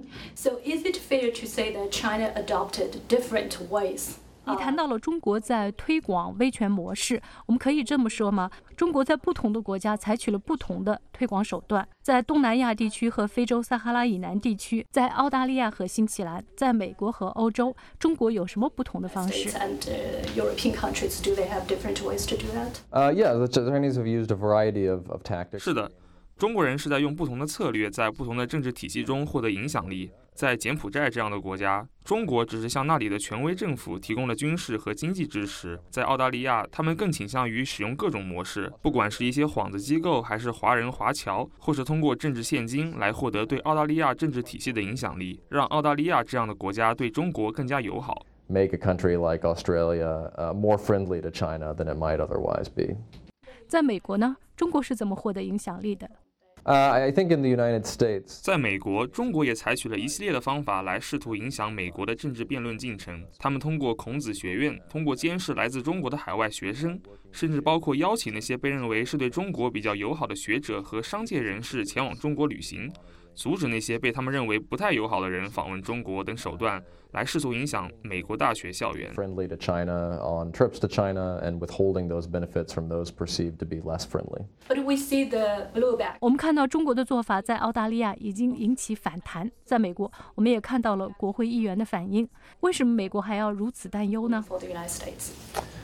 So is it fair to say that China adopted different ways?
你谈到了中国在推广威权模式，我们可以这么说吗？中国在不同的国家采取了不同的推广手段，在东南亚地区和非洲撒哈拉以南地区，在澳大利亚和新西兰，在美国和欧洲，中国有什么不同的方式
？And European countries, do they have different ways to do that?
Uh, yeah, the Chinese have used a variety of of tactics.
是的，中国人是在用不同的策略，在不同的政治体系中获得影响力。在柬埔寨这样的国家，中国只是向那里的权威政府提供了军事和经济支持。在澳大利亚，他们更倾向于使用各种模式，不管是一些幌子机构，还是华人华侨，或是通过政治现金来获得对澳大利亚政治体系的影响力，让澳大利亚这样的国家对中国更加友好。
Make a country like Australia uh, more friendly to China than it might otherwise be.
在美国呢，中国是怎么获得影响力的
？Uh, I think in the United States.
在美国，中国也采取了一系列的方法来试图影响美国的政治辩论进程。他们通过孔子学院，通过监视来自中国的海外学生，甚至包括邀请那些被认为是对中国比较友好的学者和商界人士前往中国旅行，阻止那些被他们认为不太友好的人访问中国等手段，来试图影响美国大学校园。
Friendly to China on trips to China and withholding those benefits from those perceived to be less friendly.
But we see the blowback.
我们看到中国的做法在澳大利亚已经引起反弹，在美国我们也看到了国会议员的反应。为什么美国还要如此担忧呢？
For the United States.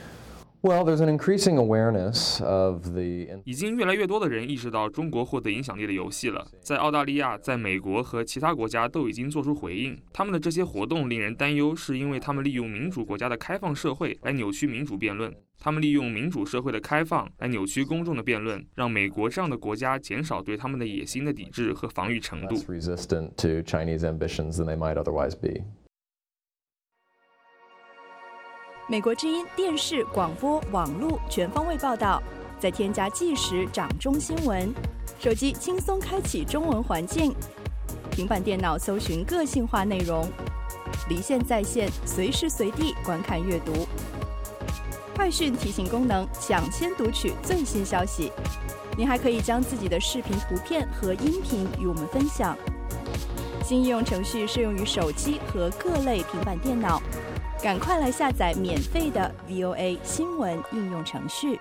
Well, there's an increasing awareness of the.
已经越来越多的人意识到中国获得影响力的游戏了。在澳大利亚、在美国和其他国家都已经做出回应。他们的这些活动令人担忧，是因为他们利用民主国家的开放社会来扭曲民主辩论。他们利用民主社会的开放来扭曲公众的辩论，让美国这样的国家减少对他们的野心的抵制和防御程度。
Resistant to Chinese ambitions than they might otherwise be.
美国之音电视、广播、网络全方位报道，再添加即时掌中新闻，手机轻松开启中文环境，平板电脑搜寻个性化内容，离线在线，随时随地观看阅读。快讯提醒功能，抢先读取最新消息。您还可以将自己的视频、图片和音频与我们分享。新应用程序适用于手机和各类平板电脑。赶快来下载免费的 V O A 新闻应用程序。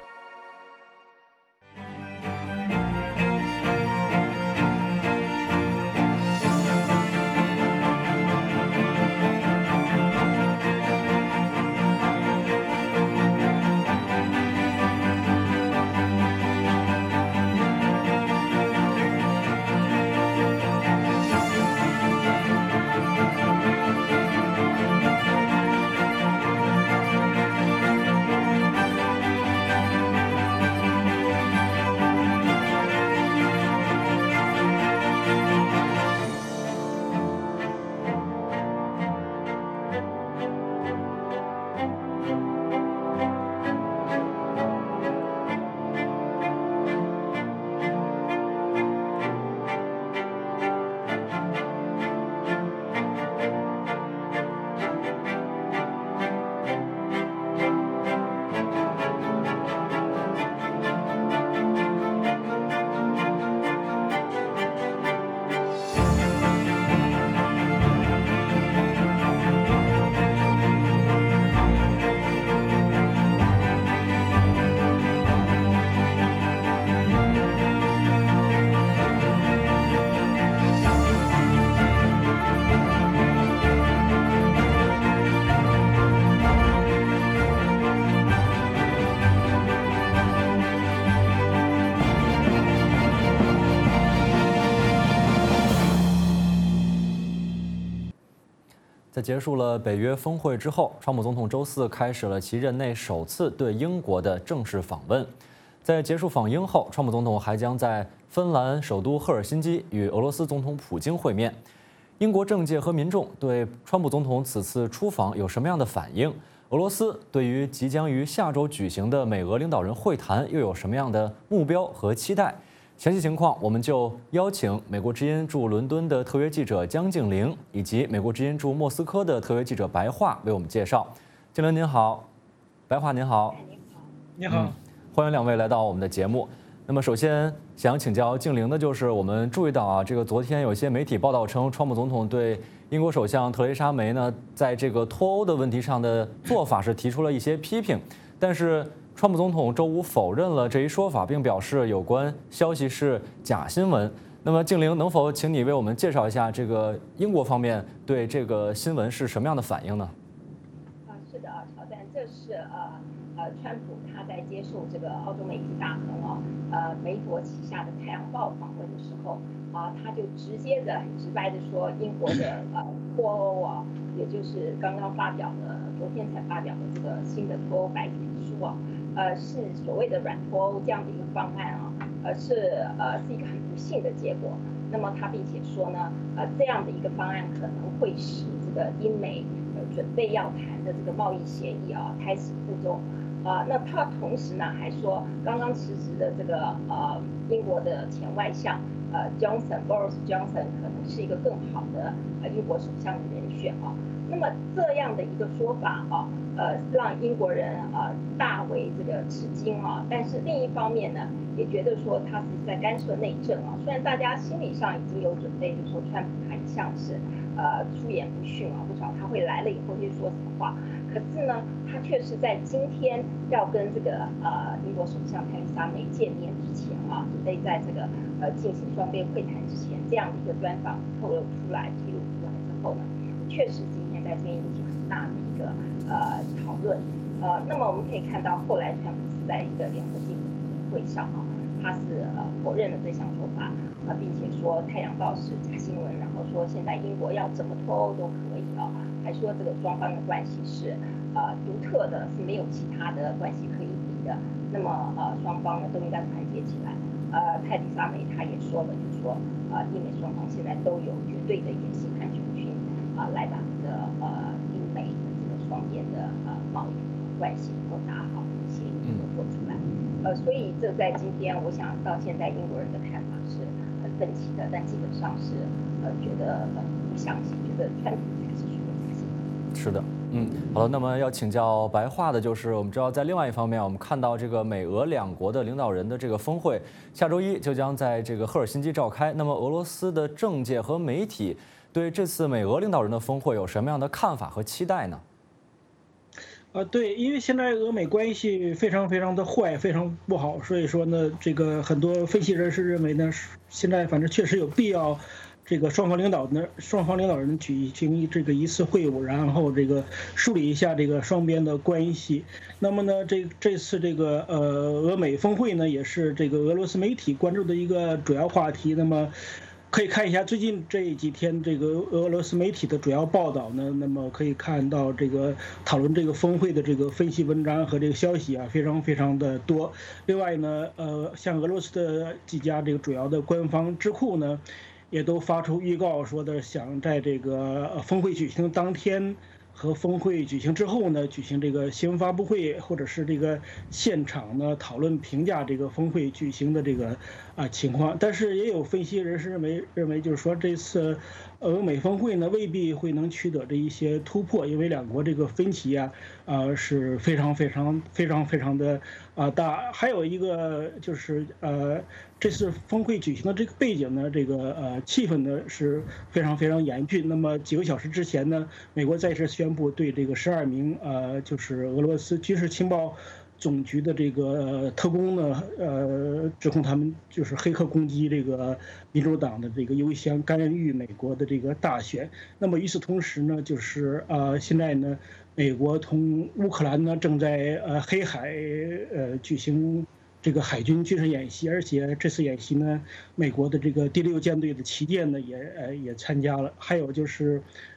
在结束了北约峰会之后，川普总统周四开始了其任内首次对英国的正式访问。在结束访英后，川普总统还将在芬兰首都赫尔辛基与俄罗斯总统普京会面。英国政界和民众对川普总统此次出访有什么样的反应？俄罗斯对于即将于下周举行的美俄领导人会谈又有什么样的目标和期待？详细情况，我们就邀请美国之音驻伦敦的特约记者江静玲，以及美国之音驻莫斯科的特约记者白桦为我们介绍。静玲您好，白桦您好。
你好，
嗯，欢迎两位来到我们的节目。那么首先想请教静玲的就是，我们注意到啊，这个昨天有些媒体报道称，川普总统对英国首相特蕾莎梅呢，在这个脱欧的问题上的做法是提出了一些批评，但是川普总统周五否认了这一说法，并表示有关消息是假新闻。那么静玲，能否请你为我们介绍一下这个英国方面对这个新闻是什么样的反应呢？
啊，是的啊，乔丹，这是呃呃，川普他在接受这个澳洲媒体大亨哦，呃，梅卓旗下的《太阳报》访问的时候啊，他就直接的、很直白的说，英国的呃脱欧啊，也就是刚刚发表的、昨天才发表的这个新的脱欧白皮书啊。呃，是所谓的软脱欧这样的一个方案啊，呃，是呃是一个很不幸的结果。那么他并且说呢，呃，这样的一个方案可能会使这个英美呃准备要谈的这个贸易协议啊胎死腹中。啊、呃，那他同时呢还说，刚刚辞职的这个呃英国的前外相呃 Johnson Boris Johnson 可能是一个更好的呃英国首相的人选啊。那么这样的一个说法啊，呃，让英国人啊、呃、大为这个吃惊啊。但是另一方面呢，也觉得说他是在干涉内政啊。虽然大家心理上已经有准备，就是说川普他一向是呃出言不逊啊，不少他会来了以后会说什么话。可是呢，他却是在今天要跟这个呃英国首相特蕾莎梅见面之前啊，准备在这个呃进行双边会谈之前，这样的一个专访透露出来、披露出来之后呢，确实今天在这边引起很大的一个呃讨论。呃，那么我们可以看到，后来川普是在一个联合记者会上啊，他是呃否认了这项说法，呃，并且说《太阳报》是假新闻，然后说现在英国要怎么脱欧都可以啊。还说这个双方的关系是呃独特的，是没有其他的关系可以比的。那么呃双方呢都应该团结起来。呃，泰迪莎梅她也说了，就是说呃英美双方现在都有绝对的野心和决心啊、呃，来把这个呃英美的这个双边的呃贸易关系能够打好，协议能够做出来。呃，所以这在今天，我想到现在英国人的看法是很分歧的，但基本上是呃觉得呃不相信，觉得川普才是说。
是的，嗯，好了，那么要请教白桦的就是，我们知道在另外一方面，我们看到这个美俄两国的领导人的这个峰会，下周一就将在这个赫尔辛基召开。那么俄罗斯的政界和媒体对这次美俄领导人的峰会有什么样的看法和期待呢？
呃，对，因为现在俄美关系非常非常的坏，非常不好，所以说呢，这个很多分析人士认为呢，现在反正确实有必要。这个双方领导呢，双方领导人举行这个一次会晤，然后这个梳理一下这个双边的关系。那么呢，这这次这个呃俄美峰会呢，也是这个俄罗斯媒体关注的一个主要话题。那么可以看一下最近这几天这个俄罗斯媒体的主要报道呢，那么可以看到这个讨论这个峰会的这个分析文章和这个消息啊，非常非常的多。另外呢，呃，像俄罗斯的几家这个主要的官方智库呢。也都发出预告，说的想在这个峰会举行当天和峰会举行之后呢，举行这个新闻发布会，或者是这个现场呢讨论评价这个峰会举行的这个啊情况。但是也有分析人士认为，认为就是说这次俄美峰会呢未必会能取得这一些突破，因为两国这个分歧啊，呃是非常非常非常非常的啊大。还有一个就是呃。这次峰会举行的这个背景呢，这个呃气氛呢是非常非常严峻。那么几个小时之前呢，美国再次宣布对这个十二名呃就是俄罗斯军事情报总局的这个特工呢，呃指控他们就是黑客攻击这个民主党的这个邮箱，干预美国的这个大选。那么与此同时呢，就是呃现在呢，美国同乌克兰呢正在呃黑海呃举行。这个海军军事演习，而且这次演习呢，美国的这个第六舰队的旗舰呢也呃也参加了。还有就是，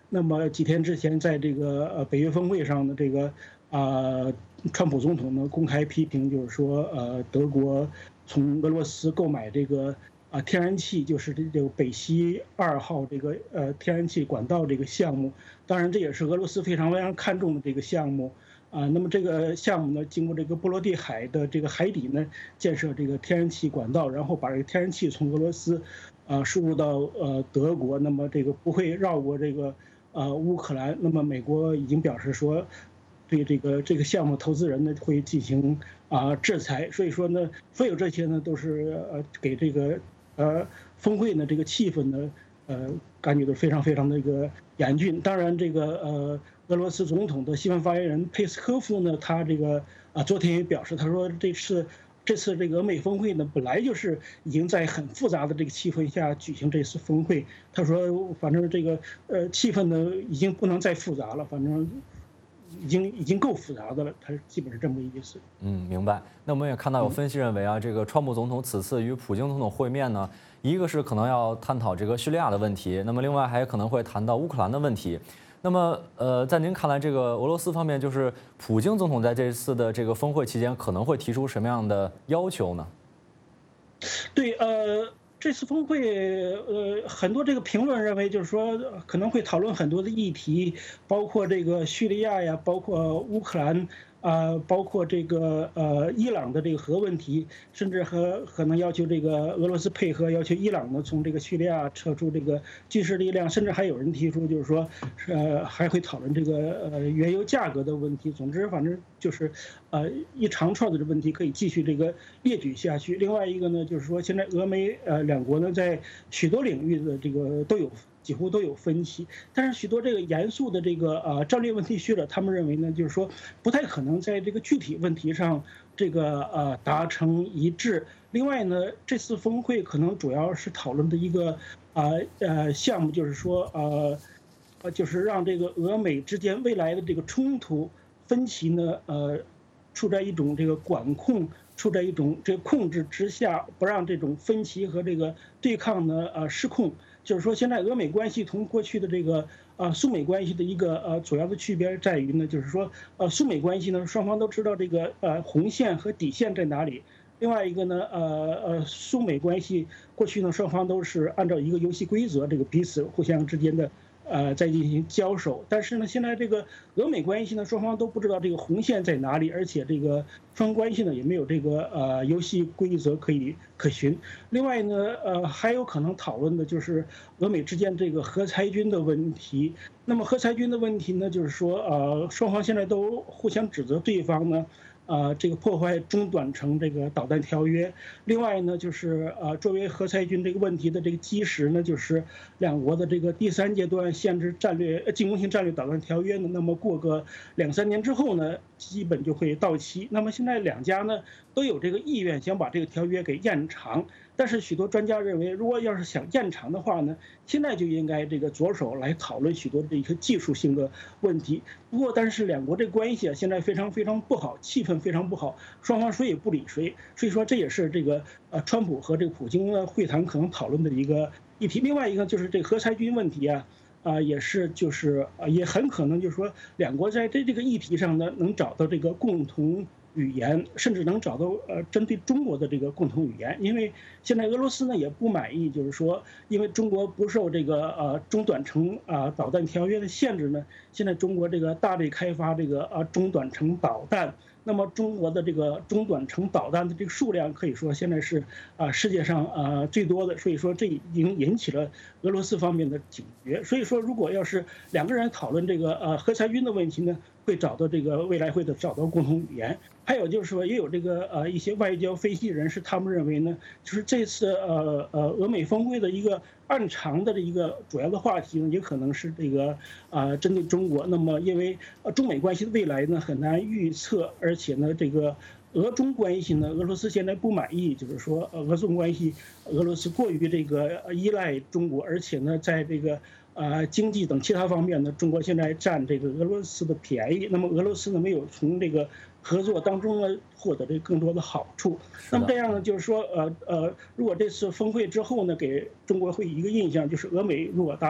那么几天之前，在这个呃北约峰会上的这个啊、呃，川普总统呢公开批评，就是说呃德国从俄罗斯购买这个啊天然气，就是这个北溪二号这个呃天然气管道这个项目。当然，这也是俄罗斯非常非常看重的这个项目啊。那么这个项目呢，经过这个波罗的海的这个海底呢建设这个天然气管道，然后把这个天然气从俄罗斯啊输入到呃德国，那么这个不会绕过这个。呃，乌克兰，那么美国已经表示说，对这个这个项目投资人呢会进行啊、呃、制裁，所以说呢，所有这些呢都是呃给这个呃峰会呢这个气氛呢呃感觉到非常非常的一个严峻。当然，这个呃俄罗斯总统的新闻发言人佩斯科夫呢，他这个啊、呃、昨天也表示，他说这次。这次这个俄美峰会呢，本来就是已经在很复杂的这个气氛下举行这次峰会。他说，反正这个呃气氛呢，已经不能再复杂了，反正已经已经够复杂的了。他基本是这么个意思。
嗯，明白。那我们也看到有分析认为啊，这个川普总统此次与普京总统会面呢，一个是可能要探讨这个叙利亚的问题，那么另外还可能会谈到乌克兰的问题。那么，呃，在您看来，这个俄罗斯方面，就是普京总统在这次的这个峰会期间，可能会提出什么样的要求呢？
对，呃，这次峰会，呃，很多这个评论认为，就是说可能会讨论很多的议题，包括这个叙利亚呀，包括乌克兰。呃，包括这个呃伊朗的这个核问题，甚至和可能要求这个俄罗斯配合，要求伊朗呢从这个叙利亚撤出这个军事力量，甚至还有人提出就是说，呃还会讨论这个呃原油价格的问题。总之，反正就是呃一长串的这问题可以继续这个列举下去。另外一个呢，就是说现在俄美呃两国呢在许多领域的这个都有。几乎都有分歧，但是许多这个严肃的这个呃战略问题学者，他们认为呢，就是说不太可能在这个具体问题上这个呃达成一致。另外呢，这次峰会可能主要是讨论的一个啊 呃, 呃项目，就是说呃呃就是让这个俄美之间未来的这个冲突分歧呢呃处在一种这个管控。处在一种这个控制之下，不让这种分歧和这个对抗呢呃失控。就是说，现在俄美关系同过去的这个呃苏美关系的一个呃主要的区别在于呢，就是说呃苏美关系呢双方都知道这个呃红线和底线在哪里。另外一个呢呃呃苏美关系过去呢双方都是按照一个游戏规则，这个彼此互相之间的。呃，在进行交手，但是呢，现在这个俄美关系呢，双方都不知道这个红线在哪里，而且这个双方关系呢也没有这个呃游戏规则可以可循。另外呢，呃，还有可能讨论的就是俄美之间这个核裁军的问题。那么核裁军的问题呢，就是说呃，双方现在都互相指责对方呢。呃，这个破坏中短程这个导弹条约。另外呢，就是呃，作为核裁军这个问题的这个基石呢，就是两国的这个第三阶段限制战略进攻性战略导弹条约呢。那么过个两三年之后呢，基本就会到期。那么现在两家呢都有这个意愿想把这个条约给延长。但是许多专家认为，如果要是想延长的话呢，现在就应该这个着手来讨论许多的一个技术性的问题。不过，但是两国这关系啊，现在非常非常不好，气氛非常不好，双方谁也不理谁。所以说，这也是这个呃，川普和这个普京的会谈可能讨论的一个议题。另外一个就是这个核裁军问题啊，啊、呃，也是就是啊，也很可能就是说，两国在这这个议题上呢，能找到这个共同。语言甚至能找到呃针对中国的这个共同语言，因为现在俄罗斯呢也不满意，就是说，因为中国不受这个呃中短程啊、呃、导弹条约的限制呢，现在中国这个大力开发这个啊、呃、中短程导弹，那么中国的这个中短程导弹的这个数量可以说现在是啊、呃、世界上啊、呃、最多的，所以说这已经引起了俄罗斯方面的警觉。所以说，如果要是两个人讨论这个呃核裁军的问题呢，会找到这个未来会的找到共同语言。还有就是说，也有这个呃一些外交分析人士，他们认为呢，就是这次呃呃俄美峰会的一个暗藏的这一个主要的话题呢，也可能是这个啊、呃、针对中国。那么因为呃中美关系的未来呢很难预测，而且呢这个俄中关系呢，俄罗斯现在不满意，就是说呃俄中关系俄罗斯过于这个依赖中国，而且呢在这个。呃，经济等其他方面呢，中国现在占这个俄罗斯的便宜，那么俄罗斯呢没有从这个合作当中呢获得这更多的好处。那么这样呢，就是说，呃呃，如果这次峰会之后呢，给中国会一个印象，就是俄美如果达成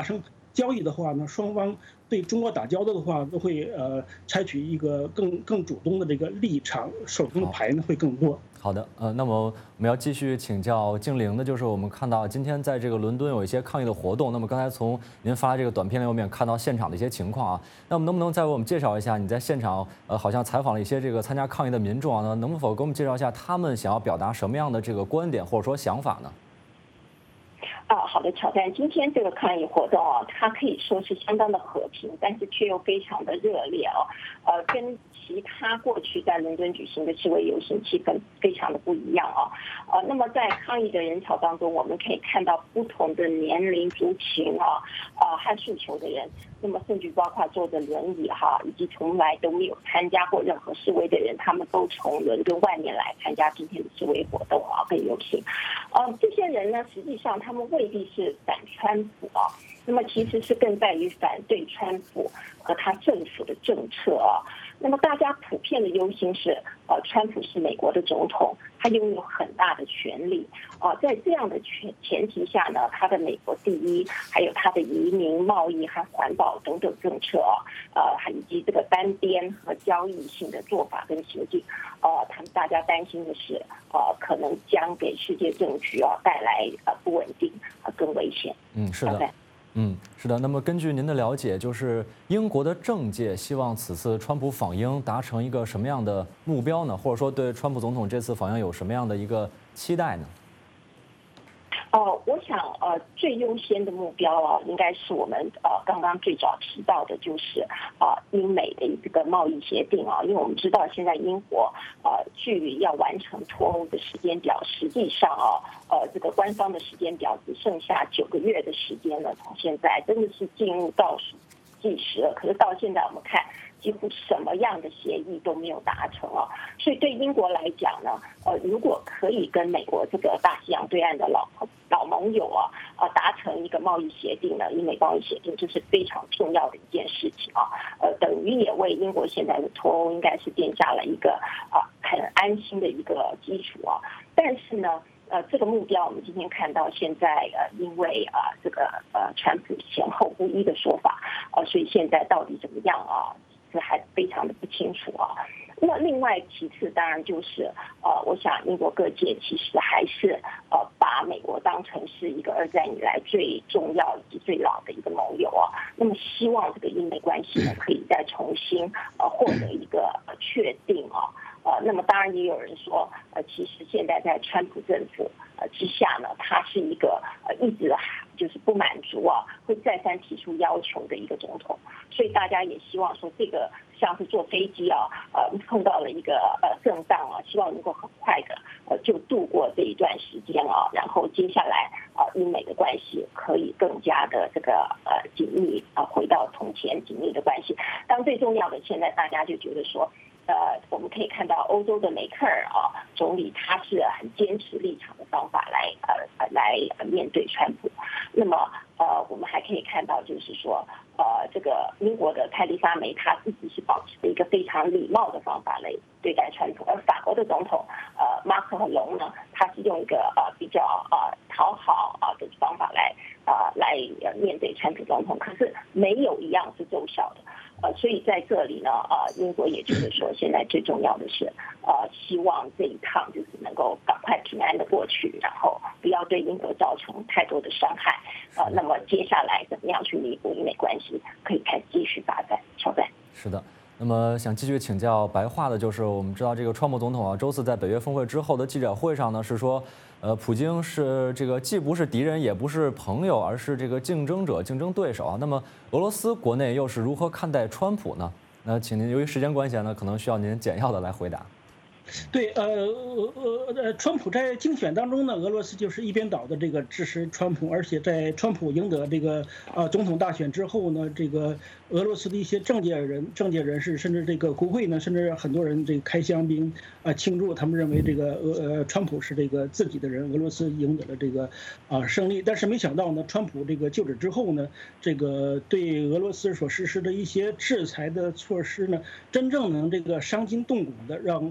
交易的话呢，双方对中国打交道的话，都会呃采取一个更更主动的这个立场，手中的牌呢会更多。
好的，呃，那么我们要继续请教静玲的，就是我们看到今天在这个伦敦有一些抗议的活动。那么刚才从您发这个短片里，我们也看到现场的一些情况啊。那么能不能再为我们介绍一下你在现场呃好像采访了一些这个参加抗议的民众啊？能否给我们介绍一下他们想要表达什么样的这个观点或者说想法呢？
啊，好的，乔丹，今天这个抗议活动啊，它可以说是相当的和平，但是却又非常的热烈哦，呃，跟其他过去在伦敦举行的示威游行气氛非常的不一样啊，呃，那么在抗议的人潮当中，我们可以看到不同的年龄族群啊，啊、呃、和诉求的人，那么甚至包括坐着轮椅哈，以及从来都没有参加过任何示威的人，他们都从伦敦外面来参加今天的示威活动啊，跟游行，呃，这些人呢，实际上他们未必是反川普啊，那么其实是更在于反对川普和他政府的政策啊。那么大家普遍的忧心是，呃，川普是美国的总统，他拥有很大的权力啊、呃，在这样的前前提下呢，他的美国第一，还有他的移民、贸易和环保等等政策啊，呃，以及这个单边和交易性的做法跟行径，呃，他们大家担心的是，呃，可能将给世界政局啊带来呃不稳定和更危险。
嗯，是的。嗯，是的。那么根据您的了解，就是英国的政界希望此次川普访英达成一个什么样的目标呢？或者说对川普总统这次访英有什么样的一个期待呢？
呃，我想呃，最优先的目标啊，应该是我们呃刚刚最早提到的，就是啊、呃、英美的这个贸易协定啊，因为我们知道现在英国呃距离要完成脱欧的时间表，实际上啊呃这个官方的时间表只剩下九个月的时间了，从现在真的是进入倒数计时了。可是到现在我们看，几乎什么样的协议都没有达成啊，所以对英国来讲呢，呃，如果可以跟美国这个大西洋对岸的老老盟友啊，呃，达成一个贸易协定呢，英美贸易协定，这是非常重要的一件事情啊，呃，等于也为英国现在的脱欧应该是奠下了一个啊很安心的一个基础啊，但是呢。呃，这个目标我们今天看到，现在呃，因为啊、呃、这个呃川普前后不一的说法，呃，所以现在到底怎么样啊，这还非常的不清楚啊。那么另外其次，当然就是呃，我想英国各界其实还是呃把美国当成是一个二战以来最重要以及最老的一个盟友啊。那么希望这个英美关系呢，可以再重新呃获得一个呃确定啊。呃，那么当然也有人说，呃，其实现在在川普政府呃之下呢，他是一个呃一直就是不满足啊，会再三提出要求的一个总统，所以大家也希望说，这个像是坐飞机啊，呃，碰到了一个呃震荡啊，希望能够很快的呃就度过这一段时间啊，然后接下来啊、呃、英美的关系可以更加的这个呃紧密啊、呃，回到从前紧密的关系。当最重要的，现在大家就觉得说。呃，我们可以看到欧洲的梅克尔啊总理，他是很坚持立场的方法来呃来面对川普。那么呃，我们还可以看到，就是说呃，这个英国的泰丽莎梅，他自己是保持着一个非常礼貌的方法来对待川普，而法国的总统呃马克龙呢，他是用一个呃比较呃讨好啊的方法来啊、呃、来面对川普总统，可是没有一样是奏效的。呃，所以在这里呢，呃，英国也就是说，现在最重要的是，呃，希望这一趟就是能够赶快平安的过去，然后不要对英国造成太多的伤害。呃，那么接下来怎么样去弥补英美关系，可以看继续发展。乔丹。
是的。那么想继续请教白话的就是，我们知道这个川普总统啊，周四在北约峰会之后的记者会上呢，是说，呃，普京是这个既不是敌人，也不是朋友，而是这个竞争者、竞争对手啊。那么俄罗斯国内又是如何看待川普呢？那请您由于时间关系呢，可能需要您简要的来回答。
对，呃呃呃，川普在竞选当中呢，俄罗斯就是一边倒的这个支持川普，而且在川普赢得这个呃总统大选之后呢，这个俄罗斯的一些政界人、政界人士，甚至这个国会呢，甚至很多人这个开香槟啊庆祝，他们认为这个俄呃川普是这个自己的人，俄罗斯赢得了这个啊胜利。但是没想到呢，川普这个就职之后呢，这个对俄罗斯所实施的一些制裁的措施呢，真正能这个伤筋动骨的让俄罗斯感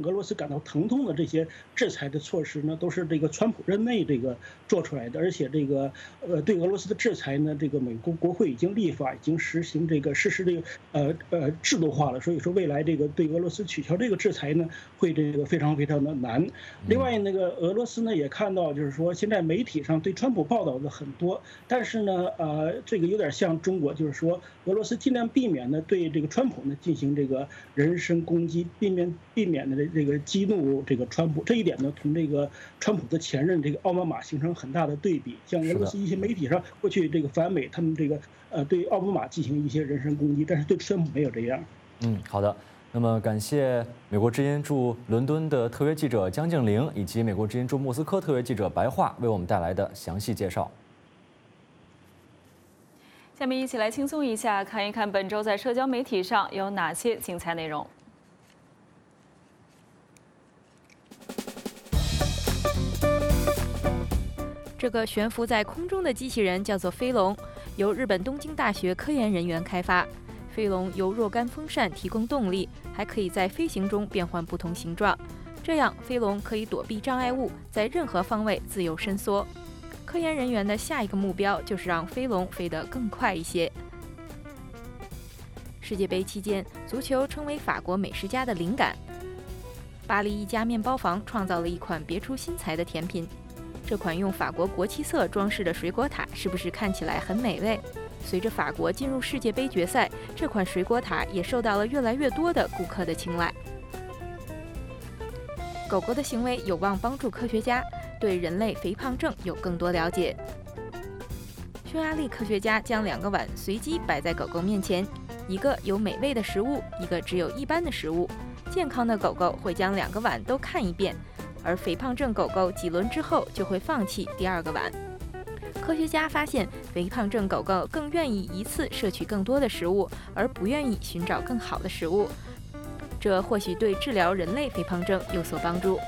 感到疼痛的这些制裁的措施呢，都是这个川普任内这个做出来的，而且这个呃对俄罗斯的制裁呢，这个美国国会已经立法，已经实行这个实施这个呃呃制度化了，所以说未来这个对俄罗斯取消这个制裁呢，会这个非常非常的难。另外那个俄罗斯呢也看到，就是说现在媒体上对川普报道的很多，但是呢呃这个有点像中国，就是说俄罗斯尽量避免呢对这个川普呢进行这个人身攻击，避免避免的这个激怒这个川普。这一点呢同这个川普的前任这个奥巴马形成很大的对比。像俄罗斯一些媒体上过去这个反美，他们这个呃对奥巴马进行一些人身攻击，但是对川普没有这样。
嗯，好的。那么感谢美国之音驻伦敦的特约记者江静玲，以及美国之音驻莫斯科特约记者白桦为我们带来的详细介绍。
下面一起来轻松一下，看一看本周在社交媒体上有哪些精彩内容。
这个悬浮在空中的机器人叫做飞龙，由日本东京大学科研人员开发。飞龙由若干风扇提供动力，还可以在飞行中变换不同形状，这样飞龙可以躲避障碍物，在任何方位自由伸缩。科研人员的下一个目标就是让飞龙飞得更快一些。世界杯期间，足球成为法国美食家的灵感。巴黎一家面包房创造了一款别出心裁的甜品，这款用法国国旗色装饰的水果塔是不是看起来很美味？随着法国进入世界杯决赛，这款水果塔也受到了越来越多的顾客的青睐。狗狗的行为有望帮助科学家对人类肥胖症有更多了解。匈牙利科学家将两个碗随机摆在狗狗面前，一个有美味的食物，一个只有一般的食物。健康的狗狗会将两个碗都看一遍，而肥胖症狗狗几轮之后就会放弃第二个碗。科学家发现，肥胖症狗狗更愿意一次摄取更多的食物，而不愿意寻找更好的食物。这或许对治疗人类肥胖症有所帮助。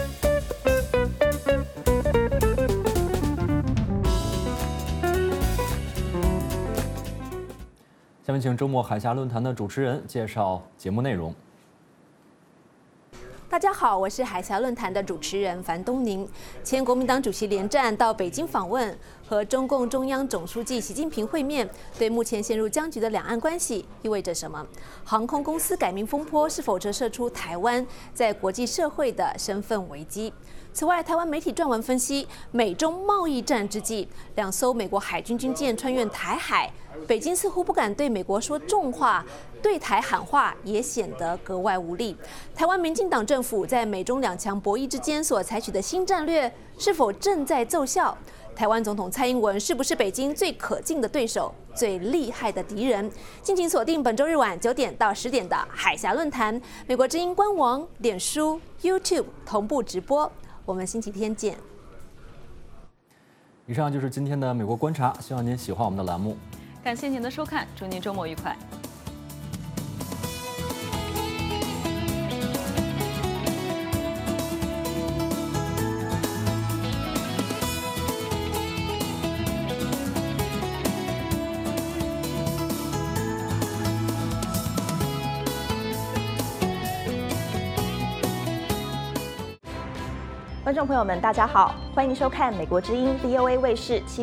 下面请周末海峡论坛的主持人介绍节目内容。
大家好，我是海峡论坛的主持人樊东宁。前国民党主席连战到北京访问，和中共中央总书记习近平会面，对目前陷入僵局的两岸关系意味着什么？航空公司改名风波是否折射出台湾在国际社会的身份危机？此外，台湾媒体撰文分析，美中贸易战之际，两艘美国海军军舰穿越台海，北京似乎不敢对美国说重话，对台喊话也显得格外无力。台湾民进党政府在美中两强博弈之间所采取的新战略，是否正在奏效？台湾总统蔡英文是不是北京最可敬的对手、最厉害的敌人？敬请锁定本周日晚九点到十点的海峡论坛，美国之音官网、脸书、YouTube 同步直播。我们星期天见。
以上就是今天的美国观察，希望您喜欢我们的栏目。
感谢您的收看，祝您周末愉快。
观众朋友们，大家好，欢迎收看美国之音 V O A 卫视七。